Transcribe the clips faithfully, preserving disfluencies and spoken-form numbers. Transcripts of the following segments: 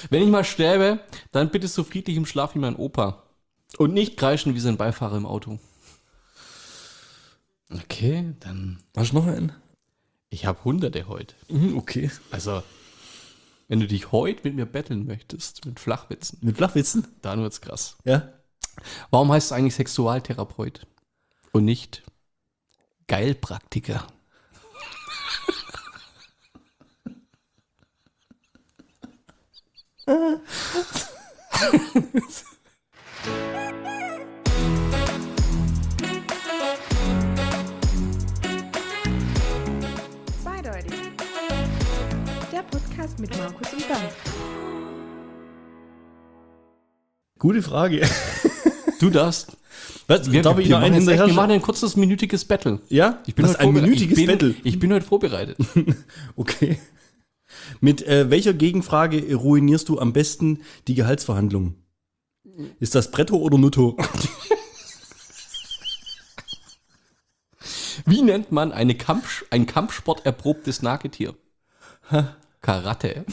Wenn ich mal sterbe, dann bitte so friedlich im Schlaf wie mein Opa. Und nicht kreischen wie sein Beifahrer im Auto. Okay, dann... Hast du noch einen? Ich habe hunderte heute. Mhm, okay. Also, wenn du dich heute mit mir betteln möchtest, mit Flachwitzen, Mit Flachwitzen? dann wird's krass. Ja. Warum heißt es eigentlich Sexualtherapeut und nicht Geilpraktiker? Zweideutig. Der Podcast mit Markus und Bernd. Gute Frage. Du darfst. Was, Wir, darf ich wir, noch machen einen jetzt echt, hinterher? wir machen ein kurzes minütiges Battle. Ja? Ich bin Was, heute ein vorbere- minütiges ich bin, Battle? Ich bin heute vorbereitet. Okay. Mit äh, welcher Gegenfrage ruinierst du am besten die Gehaltsverhandlungen? Ist das Bretto oder Nutto? Wie nennt man eine Kampf, ein Kampfsport erprobtes Nagetier? Karate.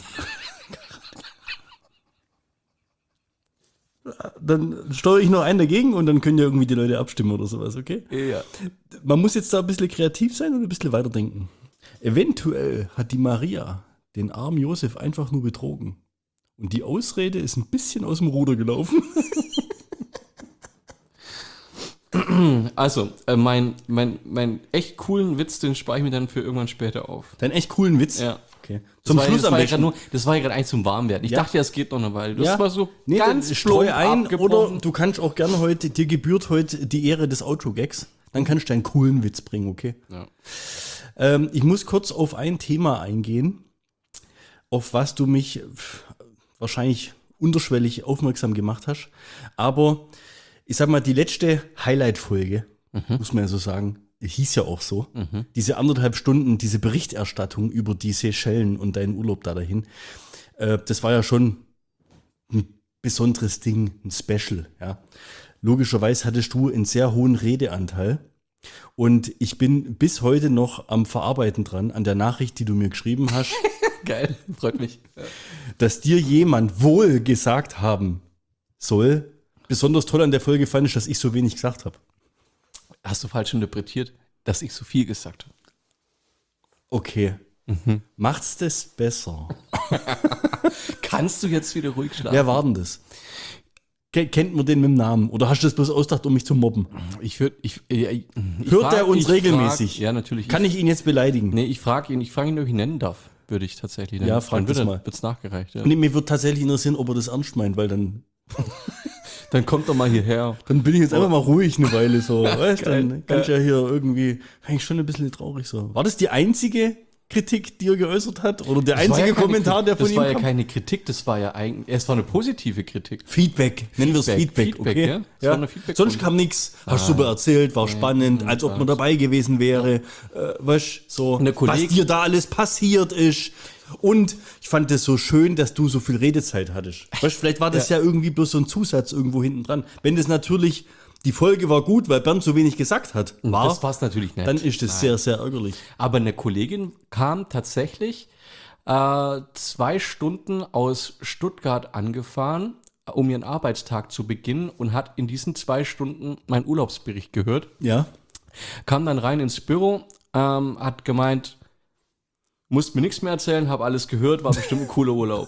Dann steuere ich noch einen dagegen und dann können ja irgendwie die Leute abstimmen oder sowas, okay? Ja. Man muss jetzt da ein bisschen kreativ sein und ein bisschen weiterdenken. Eventuell hat die Maria den armen Josef einfach nur betrogen. Und die Ausrede ist ein bisschen aus dem Ruder gelaufen. Also, äh, mein, mein, mein echt coolen Witz, den spare ich mir dann für irgendwann später auf. Deinen echt coolen Witz. Ja. Okay. Das Zum war, Schluss das am war ja besten. grad nur, das war ja gerade eigentlich zum Warmwerden. Ich Ja. dachte ja, es geht noch eine Weile. Das Ja. war so Nee, ganz dann streu plump ein abgebrochen. oder du kannst auch gerne heute, dir gebührt heute die Ehre des Outro-Gags. Dann kannst du einen coolen Witz bringen, okay? Ja. Ähm, ich muss kurz auf ein Thema eingehen, auf was du mich pff, wahrscheinlich unterschwellig aufmerksam gemacht hast. Aber ich sag mal, die letzte Highlight-Folge, Mhm. muss man ja so sagen, hieß ja auch so. Diese anderthalb Stunden, diese Berichterstattung über die Seychellen und deinen Urlaub da dahin, äh, das war ja schon ein besonderes Ding, ein Special. Ja. Logischerweise hattest du einen sehr hohen Redeanteil. Und ich bin bis heute noch am Verarbeiten dran, an der Nachricht, die du mir geschrieben hast, Geil, freut mich. dass dir jemand wohl gesagt haben soll. Besonders toll an der Folge fand ich, dass ich so wenig gesagt habe. Hast du falsch interpretiert, dass ich so viel gesagt habe? Okay. Macht's das besser? Kannst du jetzt wieder ruhig schlafen? Wer war denn das? Ke- Kennt man den mit dem Namen? Oder hast du das bloß ausgedacht, um mich zu mobben? Ich würde, ich, ich, ich, ich Hört frag- er uns ich regelmäßig? Frag, ja, natürlich. Kann ich ihn jetzt beleidigen? Nee, ich frage ihn, ich frage ihn, ob ich ihn nennen darf. Würde ich tatsächlich nennen. Ja, frag Dann das wird mal. Wird's nachgereicht, ja. Nee, mir wird tatsächlich interessieren, ob er das ernst meint, weil dann, Dann kommt doch mal hierher. dann bin ich jetzt einfach mal ruhig eine Weile so. Weißt, Geil. dann kann ich ja hier irgendwie, eigentlich schon ein bisschen traurig so. War das die einzige Kritik, die er geäußert hat? Oder der Das war einzige ja keine Kommentar, Kritik- der von Das ihm war ja kam? keine Kritik, das war ja eigentlich, es war eine positive Kritik. Feedback, nennen wir es Feedback, Feedback, Feedback, okay? ja? Das war eine Feedback- Sonst kam nichts. Hast super erzählt, war spannend, als ob man dabei gewesen wäre. Äh, weißt, so, Eine Kolleg- was dir da alles passiert ist. Und ich fand es so schön, dass du so viel Redezeit hattest. Weißt, vielleicht war das ja. irgendwie bloß so ein Zusatz irgendwo hinten dran. Wenn das natürlich, die Folge war gut, weil Bernd so wenig gesagt hat, war, Das war's natürlich nicht. dann ist das sehr, sehr ärgerlich. Aber eine Kollegin kam tatsächlich äh, zwei Stunden aus Stuttgart angefahren, um ihren Arbeitstag zu beginnen und hat in diesen zwei Stunden meinen Urlaubsbericht gehört. Ja. Kam dann rein ins Büro, ähm, hat gemeint, musst mir nichts mehr erzählen, habe alles gehört, war bestimmt ein cooler Urlaub.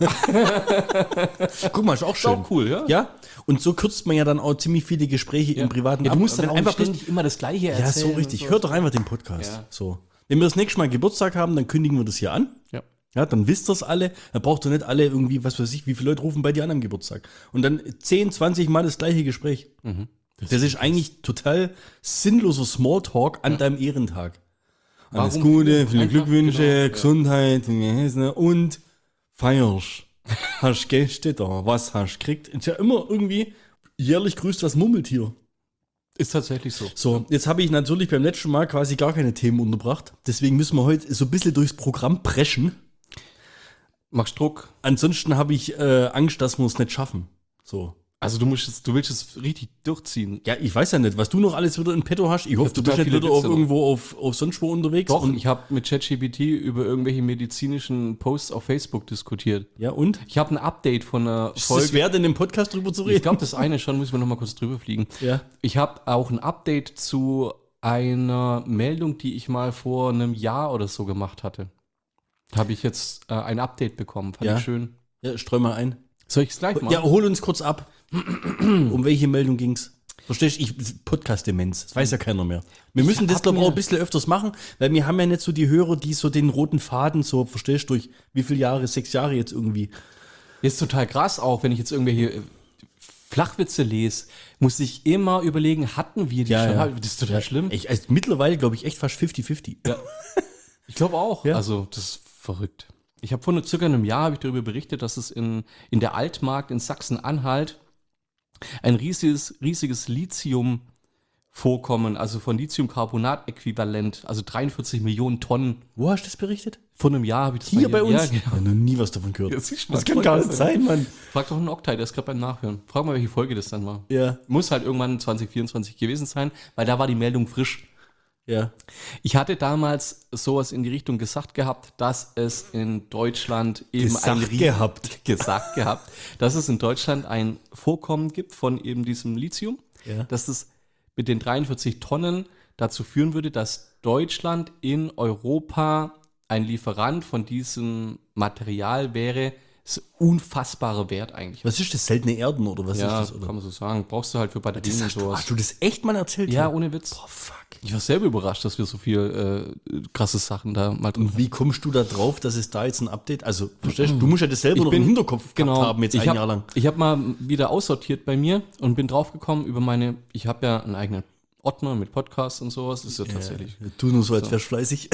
Guck mal, ist auch schön. auch cool, ja? Ja. Und so kürzt man ja dann auch ziemlich viele Gespräche im Privaten Ja, du musst ab. dann auch einfach bloß- ständig immer das Gleiche Ja, erzählen. so richtig. und Hört doch einfach den Podcast. Ja. So. Wenn wir das nächste Mal Geburtstag haben, dann kündigen wir das hier an. Ja. Ja, dann wisst ihr's alle. Dann braucht ihr nicht alle irgendwie, was weiß ich, wie viele Leute rufen bei dir an am Geburtstag. Und dann zehn, zwanzig Mal das gleiche Gespräch. Das, ist eigentlich total sinnloser Smalltalk an deinem Ehrentag. Alles Warum Gute, viel? viele Einfach, Glückwünsche, genau, ja. Gesundheit und feierst. Hast Gäste da, was hast gekriegt? Ist ja immer irgendwie jährlich grüßt das Murmeltier. Ist tatsächlich so. So, jetzt habe ich natürlich beim letzten Mal quasi gar keine Themen unterbracht. Deswegen müssen wir heute so ein bisschen durchs Programm preschen. Machst Druck. Ansonsten habe ich äh, Angst, dass wir es nicht schaffen. So. Also du musst es, du willst es richtig durchziehen. Ja, ich weiß ja nicht, was du noch alles wieder in petto hast. Ich hoffe, du bist total nicht viele wieder auf Witze noch. irgendwo auf, auf sonst wo unterwegs. Doch, Und, ich habe mit ChatGPT über irgendwelche medizinischen Posts auf Facebook diskutiert. ja, und? Ich habe ein Update von einer Ist Folge. es wert, in dem Podcast drüber zu reden? Ich glaube, das eine schon, muss ich mir noch mal kurz drüber fliegen. Ja. Ich habe auch ein Update zu einer Meldung, die ich mal vor einem Jahr oder so gemacht hatte. Da habe ich jetzt äh, ein Update bekommen. Fand Ja. ich schön. Ja, streu mal ein. Soll ich es gleich machen? Ja, hol uns kurz ab. Um welche Meldung ging's? Verstehst du? Ich, Podcast-Demenz. Das weiß ja keiner mehr. Wir Ich müssen das, hab glaube ich, mir- auch ein bisschen öfters machen, weil wir haben ja nicht so die Hörer, die so den roten Faden so, verstehst du, durch wie viele Jahre, sechs Jahre jetzt irgendwie. Ist total krass auch, wenn ich jetzt irgendwelche äh, Flachwitze lese, muss ich immer überlegen, hatten wir die Ja, schon? ja. Das ist total schlimm. Ich, also mittlerweile, glaube ich, echt fast fünfzig fünfzig. Ja. Ich glaube auch. Ja. Also, das ist verrückt. Ich habe vor nur circa einem Jahr habe ich darüber berichtet, dass es in, in der Altmark in Sachsen-Anhalt ein riesiges, riesiges Lithium-Vorkommen, also von Lithiumcarbonat-Äquivalent, also dreiundvierzig Millionen Tonnen. Wo hast du das berichtet? Vor einem Jahr habe ich das Hier mal bei uns? Ja, genau. Ich habe noch nie was davon gehört. Ja, siehst du mal, das kann voll gar krass, nicht ne? sein, Mann. Frag doch einen Oktay, der ist gerade beim Nachhören. Frag mal, welche Folge das dann war. Ja, Muss halt irgendwann zwanzig vierundzwanzig gewesen sein, weil da war die Meldung frisch. ja. Ich hatte damals sowas in die Richtung gesagt gehabt, dass es in Deutschland eben Gesagt ein Rie- gehabt. gesagt gehabt, dass es in Deutschland ein Vorkommen gibt von eben diesem Lithium, Ja. dass es mit den dreiundvierzig Tonnen dazu führen würde, dass Deutschland in Europa ein Lieferant von diesem Material wäre. Das ist ein unfassbarer Wert eigentlich. Was ist das? Seltene Erden oder was ja, ist das? Oder? kann man so sagen. Brauchst du halt für Batterien Das und hast, du, sowas. hast du das echt mal erzählt? Ja, ohne Witz. Boah, fuck. Ich war selber überrascht, dass wir so viel äh, krasse Sachen da mal drin Und wie kommst du da drauf, dass es da jetzt ein Update, also verstehst du, du musst ja das selber Ich noch bin- im Hinterkopf genau, gehabt haben, jetzt ich ein hab, Jahr lang. Ich habe mal wieder aussortiert bei mir und bin draufgekommen über meine, ich habe ja einen eigenen Ordner mit Podcasts und sowas, das ist ja tatsächlich. Du nur so, als wärst fleißig.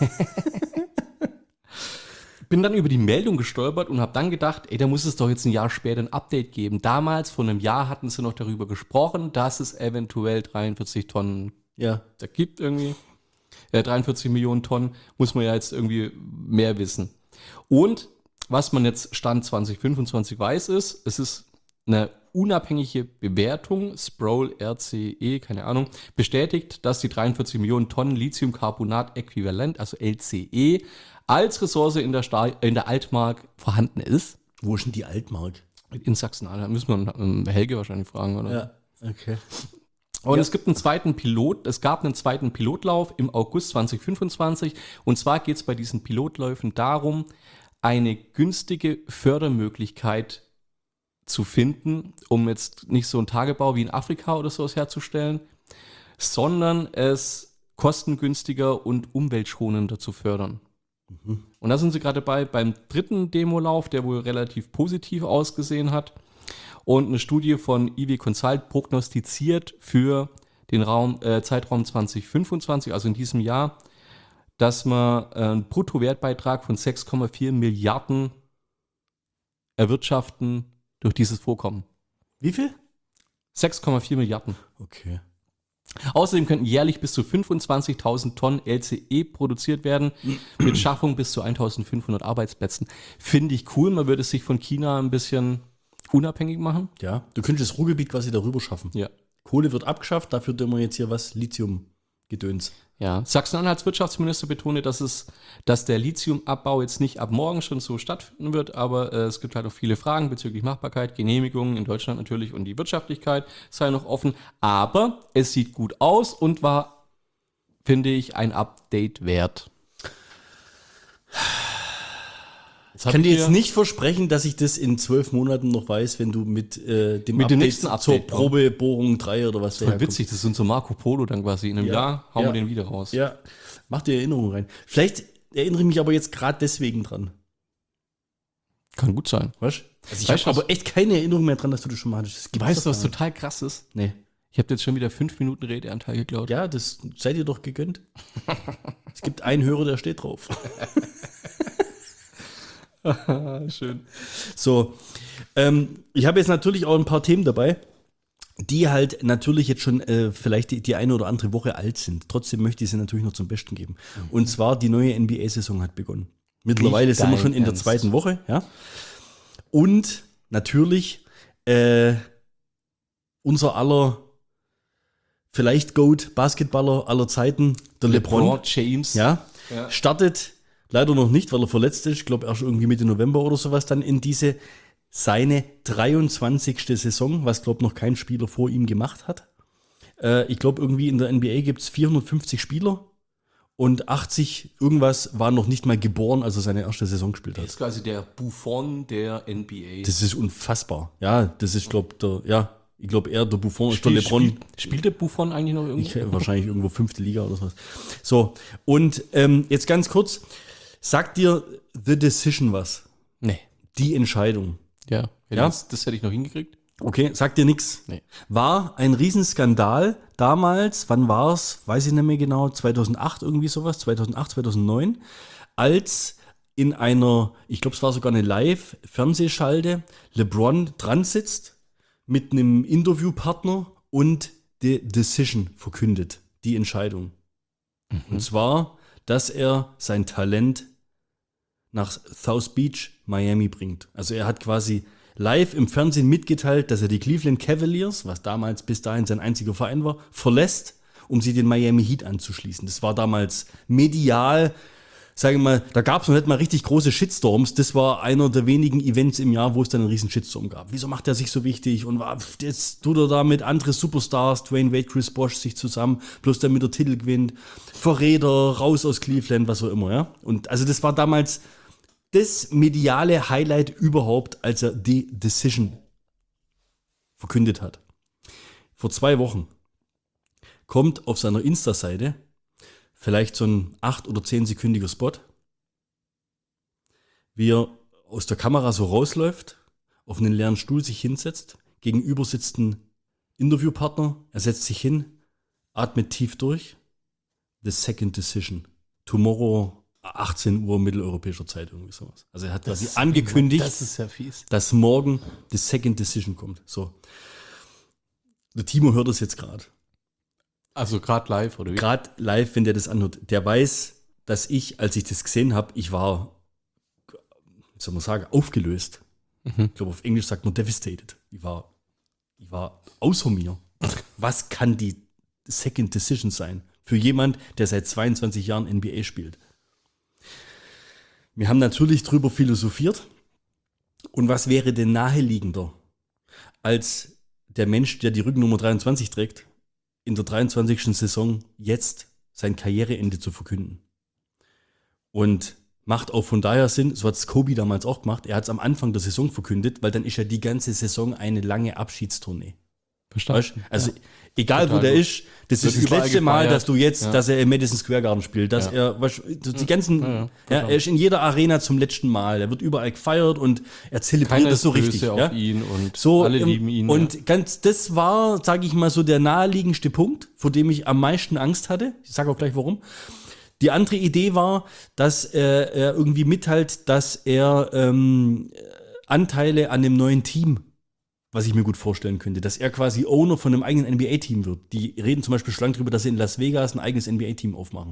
Bin dann über die Meldung gestolpert und habe dann gedacht, ey, da muss es doch jetzt ein Jahr später ein Update geben. Damals, vor einem Jahr, hatten sie noch darüber gesprochen, dass es eventuell dreiundvierzig Tonnen Ja. da gibt irgendwie. Äh, dreiundvierzig Millionen Tonnen, muss man ja jetzt irgendwie mehr wissen. Und was man jetzt Stand zwanzig fünfundzwanzig weiß, ist, es ist eine unabhängige Bewertung, Sproul R C E, keine Ahnung, bestätigt, dass die dreiundvierzig Millionen Tonnen Lithiumcarbonat-Äquivalent, also L C E, als Ressource in der, Sta in der Altmark vorhanden ist. Wo ist denn die Altmark? In Sachsen-Anhalt. Müssen wir ähm, Helge wahrscheinlich fragen, oder? Ja, okay. Und Ja. es gibt einen zweiten Pilot, es gab einen zweiten Pilotlauf im August zwanzig fünfundzwanzig. Und zwar geht es bei diesen Pilotläufen darum, eine günstige Fördermöglichkeit zu finden, um jetzt nicht so einen Tagebau wie in Afrika oder sowas herzustellen, sondern es kostengünstiger und umweltschonender zu fördern. Und da sind sie gerade dabei beim dritten Demolauf, der wohl relativ positiv ausgesehen hat. Und eine Studie von I W Consult prognostiziert für den Raum, äh, Zeitraum zwanzig fünfundzwanzig, also in diesem Jahr, dass man äh, einen Bruttowertbeitrag von sechs Komma vier Milliarden erwirtschaften durch dieses Vorkommen. Wie viel? sechs Komma vier Milliarden. Okay. Außerdem könnten jährlich bis zu fünfundzwanzigtausend Tonnen L C E produziert werden, mit Schaffung bis zu eintausendfünfhundert Arbeitsplätzen. Finde ich cool, man würde es sich von China ein bisschen unabhängig machen. Ja, du könntest das Ruhrgebiet quasi darüber schaffen. Ja. Kohle wird abgeschafft, dafür tun wir jetzt hier was Lithium-Gedöns. Ja, Sachsen-Anhalts Wirtschaftsminister betone, dass es, dass der Lithiumabbau jetzt nicht ab morgen schon so stattfinden wird, aber äh, es gibt halt auch viele Fragen bezüglich Machbarkeit, Genehmigungen in Deutschland natürlich und die Wirtschaftlichkeit sei noch offen. Aber es sieht gut aus und war, finde ich, ein Update wert. Ich kann dir jetzt nicht versprechen, dass ich das in zwölf Monaten noch weiß, wenn du mit äh, dem Mit dem nächsten Update zur kommst. Probebohrung drei oder was Voll witzig, das ist unser Marco Polo dann quasi. In einem Ja. Jahr hauen Ja. wir den wieder raus. Ja, mach dir Erinnerung rein. Vielleicht erinnere ich mich aber jetzt gerade deswegen dran. Kann gut sein. Weißt du? Also ich Weißt habe du, aber echt keine Erinnerung mehr dran, dass du das schon mal hattest. Das gibt's Weißt du, doch was gar nicht. total krass ist? Nee. Ich habe jetzt schon wieder fünf Minuten Redeanteil geklaut. Ja, das seid ihr doch gegönnt. Es gibt einen Hörer, der steht drauf. Schön. So, ähm, ich habe jetzt natürlich auch ein paar Themen dabei, die halt natürlich jetzt schon äh, vielleicht die, die eine oder andere Woche alt sind. Trotzdem möchte ich sie natürlich noch zum Besten geben. Und zwar die neue N B A-Saison hat begonnen. Mittlerweile Nicht sind wir dein schon in der Ernst. zweiten Woche, ja. Und natürlich äh, unser aller, vielleicht GOAT, Basketballer aller Zeiten, der LeBron, LeBron James. ja, Ja. startet leider noch nicht, weil er verletzt ist, ich glaube erst irgendwie Mitte November oder sowas, dann in diese seine dreiundzwanzigste Saison, was glaube noch kein Spieler vor ihm gemacht hat. Äh, ich glaube irgendwie in der N B A gibt es vierhundertfünfzig Spieler und achtzig irgendwas waren noch nicht mal geboren, als er seine erste Saison gespielt Er hat. ist quasi der Buffon der N B A. Das ist unfassbar. Ja, das ist, glaube der, ja, ich glaube eher der Buffon ist der Spiel- LeBron. Spielt, spielt der Buffon eigentlich noch irgendwo? Ich, äh, wahrscheinlich irgendwo fünfte Liga oder sowas. So, und ähm, jetzt ganz kurz, sagt dir The Decision was? Nee. Die Entscheidung. Ja. ja. Ja? Das, das hätte ich noch hingekriegt. Okay, sagt dir nichts. Nee. War ein Riesenskandal damals, wann war es, weiß ich nicht mehr genau, zweitausendacht irgendwie sowas, zweitausendacht, zweitausendneun, als in einer, ich glaube es war sogar eine Live-Fernsehschalte, LeBron dran sitzt mit einem Interviewpartner und die Decision verkündet, die Entscheidung. Und zwar, dass er sein Talent nach South Beach, Miami bringt. Also er hat quasi live im Fernsehen mitgeteilt, dass er die Cleveland Cavaliers, was damals bis dahin sein einziger Verein war, verlässt, um sie den Miami Heat anzuschließen. Das war damals medial, sage ich mal, da gab es noch nicht mal richtig große Shitstorms. Das war einer der wenigen Events im Jahr, wo es dann einen riesen Shitstorm gab. Wieso macht er sich so wichtig? Und war, jetzt tut er da mit anderen Superstars, Dwayne Wade, Chris Bosh, sich zusammen, bloß damit der Titel gewinnt. Verräter, raus aus Cleveland, was auch immer, ja. Und also das war damals das mediale Highlight überhaupt, als er die Decision verkündet hat. Vor zwei Wochen kommt auf seiner Insta-Seite vielleicht so ein acht- oder zehnsekündiger Spot, wie er aus der Kamera so rausläuft, auf einen leeren Stuhl sich hinsetzt, gegenüber sitzt ein Interviewpartner, er setzt sich hin, atmet tief durch. The second decision. Tomorrow achtzehn Uhr mitteleuropäischer Zeit, irgendwie sowas. Also er hat quasi ist- angekündigt, Das ist ja fies. dass morgen the second decision kommt. So. Der Timo hört das jetzt gerade. Also gerade live, oder wie? Gerade live, wenn der das anhört. Der weiß, dass ich, als ich das gesehen habe, ich war, wie soll man sagen, aufgelöst. Ich glaube, auf Englisch sagt man devastated. Ich war, ich war außer mir. Was kann die second decision sein für jemand, der seit zweiundzwanzig Jahren N B A spielt? Wir haben natürlich drüber philosophiert. Und was wäre denn naheliegender, als der Mensch, der die Rückennummer dreiundzwanzig trägt, in der dreiundzwanzigsten Saison jetzt sein Karriereende zu verkünden? Und macht auch von daher Sinn, so hat es Kobe damals auch gemacht, er hat es am Anfang der Saison verkündet, weil dann ist ja die ganze Saison eine lange Abschiedstournee. Weißt? Also egal Total wo der gut. ist, das Wird ist das überall letzte Mal, gefeiert. dass du jetzt, Ja. dass er im Madison Square Garden spielt, dass Ja. er, weißt, du, die ganzen, Ja, ja, ja, total. er ist in jeder Arena zum letzten Mal, er wird überall gefeiert und er zelebriert Keiner das ist so böse richtig. auf Ja? ihn und So, alle ähm, lieben ihn. Und ja. ganz, das war, sage ich mal, so der naheliegendste Punkt, vor dem ich am meisten Angst hatte. Ich sage auch gleich warum. Die andere Idee war, dass äh, er irgendwie mitteilt, dass er ähm, Anteile an dem neuen Team, was ich mir gut vorstellen könnte, dass er quasi Owner von einem eigenen N B A-Team wird. Die reden zum Beispiel schon lange darüber, dass sie in Las Vegas ein eigenes N B A-Team aufmachen.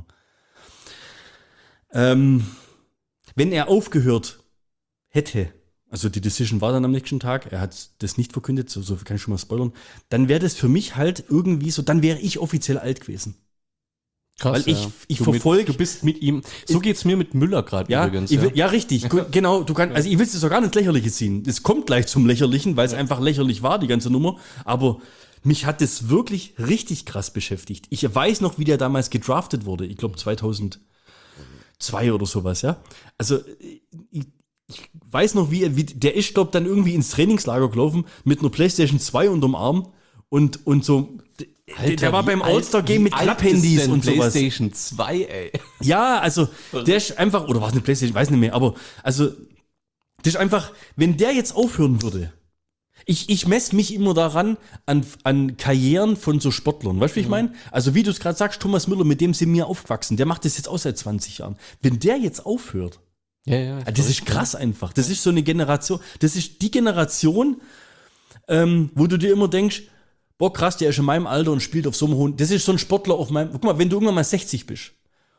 Ähm, wenn er aufgehört hätte, also die Decision war dann am nächsten Tag, er hat das nicht verkündet, so, so kann ich schon mal spoilern, dann wäre das für mich halt irgendwie so, dann wäre ich offiziell alt gewesen. Krass, weil ich- ich du verfolg- Mit, du bist mit ihm. So geht's mir mit Müller gerade Ja, übrigens. ich will, ja. ja, richtig. Gu- Genau, du kannst, also ich will es doch gar nicht ins Lächerliche ziehen. Es kommt gleich zum Lächerlichen, weil es einfach lächerlich war, die ganze Nummer. Aber mich hat das wirklich richtig krass beschäftigt. Ich weiß noch, wie der damals gedraftet wurde. Ich glaube zweitausendzwei oder sowas, ja. Also ich, ich weiß noch, wie, er- wie der ist, glaube dann irgendwie ins Trainingslager gelaufen mit einer PlayStation zwei unterm Arm und, und so. Der, der war wie beim alt- All-Star-Game wie mit alt Klapphandys ist denn und sowas. PlayStation zwei, ey. Ja, also der ist einfach, oder war es eine PlayStation, ich weiß nicht mehr, aber also das ist einfach, wenn der jetzt aufhören würde, ich, ich messe mich immer daran an, an Karrieren von so Sportlern, weißt du, wie ich meine? Also wie du es gerade sagst, Thomas Müller, mit dem sind wir aufgewachsen, der macht das jetzt auch seit zwanzig Jahren. Wenn der jetzt aufhört, Ja, ja. ah, das ist krass einfach, das ist so eine Generation, das ist die Generation, ähm, wo du dir immer denkst, boah krass, der ist in meinem Alter und spielt auf so einem hohen, das ist so ein Sportler auf meinem, guck mal, wenn du irgendwann mal sechzig bist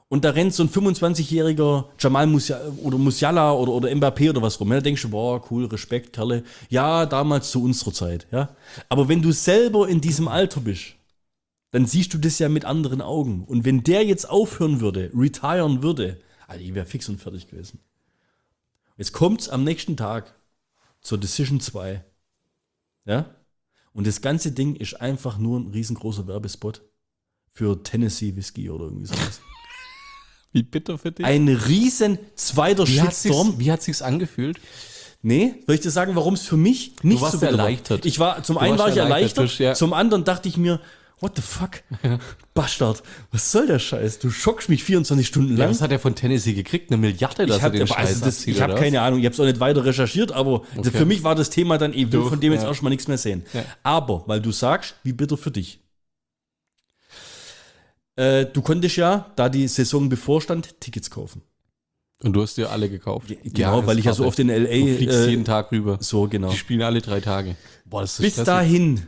Und da rennt so ein fünfundzwanzigjähriger Jamal Musia oder Musiala oder, oder Mbappé oder was rum. Ja, da denkst du, boah, cool, Respekt, Kerle. Ja, damals zu unserer Zeit. Ja. Aber wenn du selber in diesem Alter bist, dann siehst du das ja mit anderen Augen. Und wenn der jetzt aufhören würde, retiren würde, also ich wäre fix und fertig gewesen. Jetzt kommt's am nächsten Tag zur Decision zwei. Ja. Und das ganze Ding ist einfach nur ein riesengroßer Werbespot für Tennessee Whiskey oder irgendwie sowas. Wie bitter für dich. Ein riesen zweiter Wie hat Shitstorm. sich's, wie hat sich's angefühlt? Nee, soll ich dir sagen, warum es für mich nicht warst so bitter war? erleichtert. Ich war, zum Du einen warst war ich erleichtert, erleichtert, ja. zum anderen dachte ich mir, what the fuck? Bastard, was soll der Scheiß? Du schockst mich vierundzwanzig Stunden Ja, lang. was hat er von Tennessee gekriegt? Eine Milliarde, dass ich er habe den Scheiß also das, abzieht, ich hab oder keine was? Ahnung, ich habe es auch nicht weiter recherchiert, aber Okay. für mich war das Thema dann, ich will Du, von dem jetzt ja. erstmal nichts mehr sehen. Ja. Aber, weil du sagst, wie bitter für dich. Äh, du konntest ja, da die Saison bevorstand, Tickets kaufen. Und du hast dir alle gekauft. Genau, weil ich ja so oft in L A Du fliegst äh, jeden Tag rüber. so genau. Die spielen alle drei Tage. Boah, das ist Bis stressig. dahin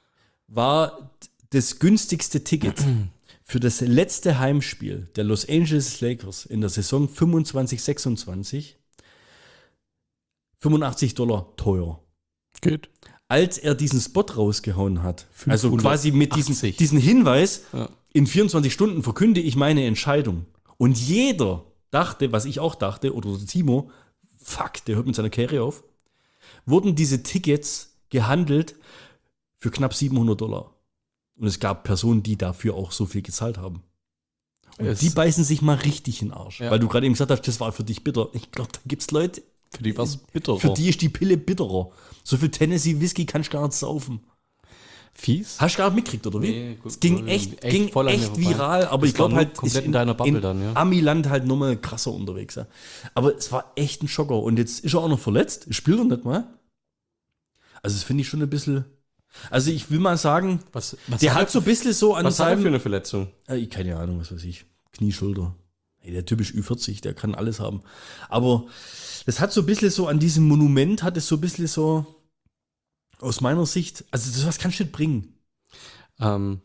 war das günstigste Ticket für das letzte Heimspiel der Los Angeles Lakers in der Saison fünfundzwanzig sechsundzwanzig fünfundachtzig Dollar teuer. Geht. Als er diesen Spot rausgehauen hat, also quasi mit diesem, fünfhundertachtzig. diesem Hinweis, Ja. in vierundzwanzig Stunden verkünde ich meine Entscheidung. Und jeder dachte, was ich auch dachte, oder Timo, fuck, der hört mit seiner Karriere auf, wurden diese Tickets gehandelt für knapp siebenhundert Dollar. Und es gab Personen, die dafür auch so viel gezahlt haben. Und Es- die beißen sich mal richtig in den Arsch. Ja. Weil du gerade eben gesagt hast, das war für dich bitter. Ich glaube, da gibt es Leute, Für die war es bitterer. für die ist die Pille bitterer. So viel Tennessee Whisky kannst du gar nicht saufen. Fies? Hast du gar nicht mitgekriegt, oder wie? Nee, gut, es ging voll- echt, echt ging voll an mir echt vorbei. viral, aber Das ich glaube war nur halt, komplett ist in deiner Bubble dann, ja. Amiland halt nochmal krasser unterwegs. Ja. Aber es war echt ein Schocker. Und jetzt ist er auch noch verletzt, spielt er nicht mal. Also das finde ich schon ein bisschen. Also ich will mal sagen, Was, was der hat hat so ein bisschen so an Was hat er für seinem. eine Verletzung? Äh, keine Ahnung, was weiß ich. Knie, Schulter. Hey, der Typ ist Ü vierzig, der kann alles haben. Aber das hat so ein bisschen so an diesem Monument, hat es so ein bisschen so aus meiner Sicht, also das was kannst du nicht bringen. Ähm,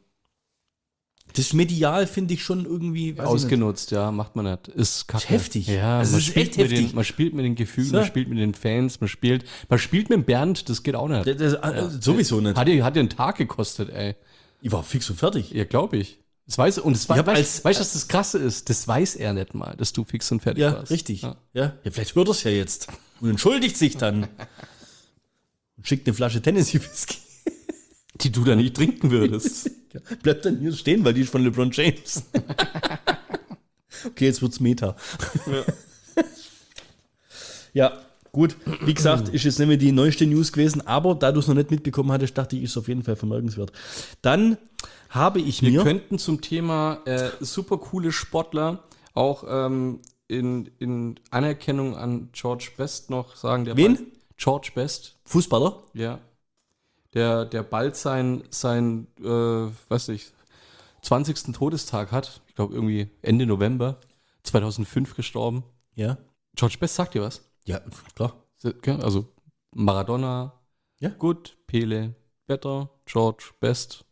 Das medial finde ich schon irgendwie weiß ich nicht. ausgenutzt, ja, macht man nicht. Ist kacke. Ist heftig. Ja, Also man, es ist spielt echt mit heftig. Den, man spielt mit den Gefühlen, So. man spielt mit den Fans, man spielt, man spielt mit dem Bernd, das geht auch nicht. Das, das, äh, sowieso nicht. Hat dir, hat dir einen Tag gekostet, ey. Ich war fix und fertig. Ja, glaube ich. Das weiß und das Ich weiß, hab weißt, als- weißt du, was das Krasse ist? Das weiß er nicht mal, dass du fix und fertig Ja, warst. richtig. Ja. Ja. Ja, vielleicht hört er es ja jetzt und entschuldigt sich dann. Und schickt eine Flasche Tennessee Whisky. Die du da nicht trinken würdest. Ja, bleibt dann hier stehen, weil die ist von LeBron James. Okay, jetzt wird's Meta. Ja. Ja, gut. Wie gesagt, ist jetzt nicht mehr die neueste News gewesen, aber da du es noch nicht mitbekommen hattest, dachte ich, ist es auf jeden Fall vermerkenswert. Dann habe ich Wir mir. könnten zum Thema äh, super coole Sportler auch ähm, in, in Anerkennung an George Best noch sagen. Der Wen? Bald, George Best, Fußballer? ja. Der, der bald sein, sein äh, weiß ich, zwanzigsten Todestag hat. Ich glaube irgendwie Ende November zweitausendfünf gestorben. Ja. George Best sagt dir was? Ja, klar. Also Maradona, Ja. gut, Pele, better, George Best.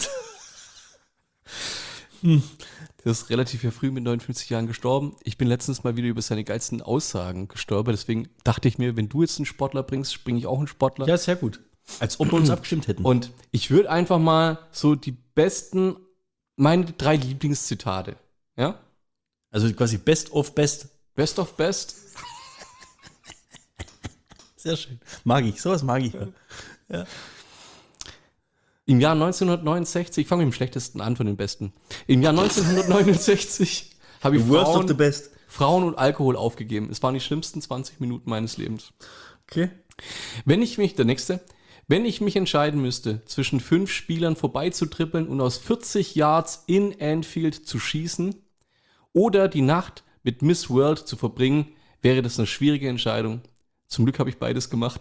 Hm. Der ist relativ ja früh mit neunundfünfzig Jahren gestorben. Ich bin letztens mal wieder über seine geilsten Aussagen gestorben. Deswegen dachte ich mir, wenn du jetzt einen Sportler bringst, bringe ich auch einen Sportler. Ja, sehr gut. Als ob wir uns abgestimmt hätten. Und ich würde einfach mal so die besten, meine drei Lieblingszitate. Ja? Also quasi Best of Best. Best of Best. Sehr schön. Mag ich, sowas mag ich. Ja. Im Jahr neunzehnhundertneunundsechzig, ich fange mit dem schlechtesten an von den besten. Im Jahr neunzehnhundertneunundsechzig habe ich Worst of Frauen, the best. Frauen und Alkohol aufgegeben. Es waren die schlimmsten zwanzig Minuten meines Lebens. Okay. Wenn ich mich, der nächste, wenn ich mich entscheiden müsste, zwischen fünf Spielern vorbeizutrippeln und aus vierzig Yards in Anfield zu schießen oder die Nacht mit Miss World zu verbringen, wäre das eine schwierige Entscheidung. Zum Glück habe ich beides gemacht.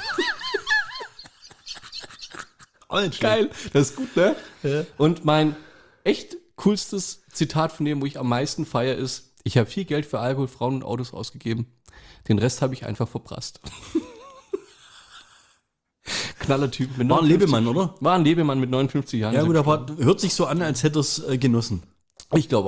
Geil, das ist gut, ne? Ja. Und mein echt coolstes Zitat von dem, wo ich am meisten feiere, ist: Ich habe viel Geld für Alkohol, Frauen und Autos ausgegeben. Den Rest habe ich einfach verprasst. Knallertyp. Mit War ein neunundfünfzig Lebemann, oder? War ein Lebemann mit neunundfünfzig Jahren. Ja, ist gut, er aber gestorben. hört sich so an, als hätte er es äh, genossen. Ich glaube auch.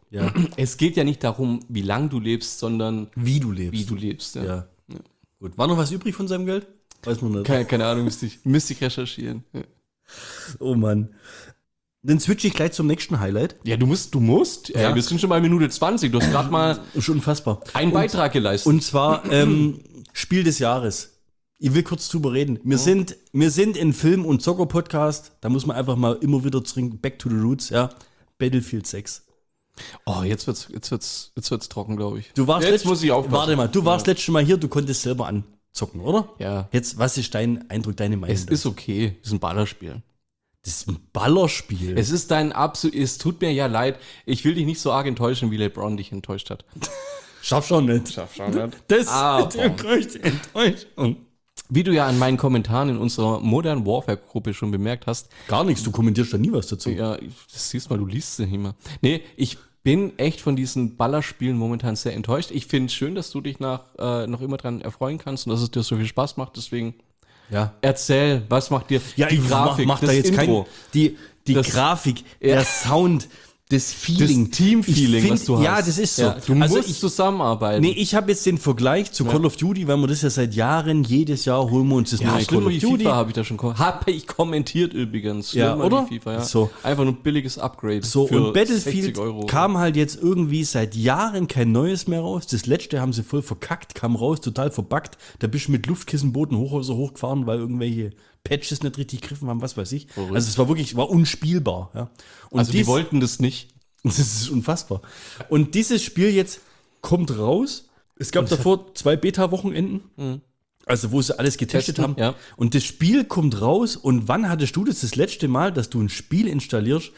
Ja. Es geht ja nicht darum, wie lang du lebst, sondern Wie du lebst. wie du lebst. Ja. Ja. Gut. War noch was übrig von seinem Geld? Weiß man nicht. Keine, keine Ahnung, müsste ich, müsste ich recherchieren. Ja. Oh Mann. Dann switche ich gleich zum nächsten Highlight. Ja, du musst, du musst. Ja. Ey, wir sind schon bei Minute zwanzig. Du hast gerade mal Schon unfassbar. einen Beitrag geleistet. Und zwar ähm, Spiel des Jahres. Ich will kurz drüber reden. Wir, sind, wir sind in Film- und Zocker-Podcast. Da muss man einfach mal immer wieder zurück, back to the roots, ja. Battlefield sechs. oh, jetzt wird's, jetzt wird's, jetzt wird's trocken, glaube ich. Du warst jetzt letzt- muss ich aufpassen. Warte mal, du warst letztes Mal hier, du konntest selber anzocken, oder? Ja. Jetzt, was ist dein Eindruck, deine Meinung? Es ist okay. Es ist ein Ballerspiel. das ist ein Ballerspiel. Es ist dein absolut, es tut mir ja leid. Ich will dich nicht so arg enttäuschen, wie LeBron dich enttäuscht hat. Schaff schon nicht. Schaff schon nicht. Das Aber- ist die größte Enttäuschung. Wie du ja an meinen Kommentaren in unserer Modern Warfare Gruppe schon bemerkt hast, Gar nichts, du kommentierst da nie was dazu. ja, das siehst mal, du liest sie nicht mehr. Nee, ich bin echt von diesen Ballerspielen momentan sehr enttäuscht. Ich finde es schön, dass du dich nach, äh, noch immer dran erfreuen kannst und dass es dir so viel Spaß macht. Deswegen Ja. erzähl, was macht dir Ja, die ich Grafik, mach, mach da das jetzt Intro? kein. Die, die Das- Grafik, Ja. der Sound, das Feeling. Das Team-Feeling, Ich find- was du hast. Ja, das ist so. Ja, du also musst ich, zusammenarbeiten. nee, ich habe jetzt den Vergleich zu Call of Duty, weil wir das ja seit Jahren, jedes Jahr holen wir uns das ja, neue Call schlimmer of wie Duty. FIFA habe ich da schon kom- Habe ich kommentiert übrigens. Ja, Schlimmer oder? wie FIFA, ja. So. Einfach nur ein billiges Upgrade. So, für und Battlefield sechzig Euro. kam halt jetzt irgendwie seit Jahren kein neues mehr raus. Das letzte haben sie voll verkackt, kam raus, total verbuggt. Da bist du mit Luftkissenbooten Hochhäuser hochgefahren, weil irgendwelche Patches nicht richtig gegriffen haben, was weiß ich. Verrückt. Also es war wirklich, war unspielbar. Ja. Und Also die dies- wollten das nicht. Das ist unfassbar. Und dieses Spiel jetzt kommt raus. Es gab davor zwei Beta-Wochenenden, also wo sie alles getestet Testen, haben. ja. Und das Spiel kommt raus. Und wann hattest du das das letzte Mal, dass du ein Spiel installierst,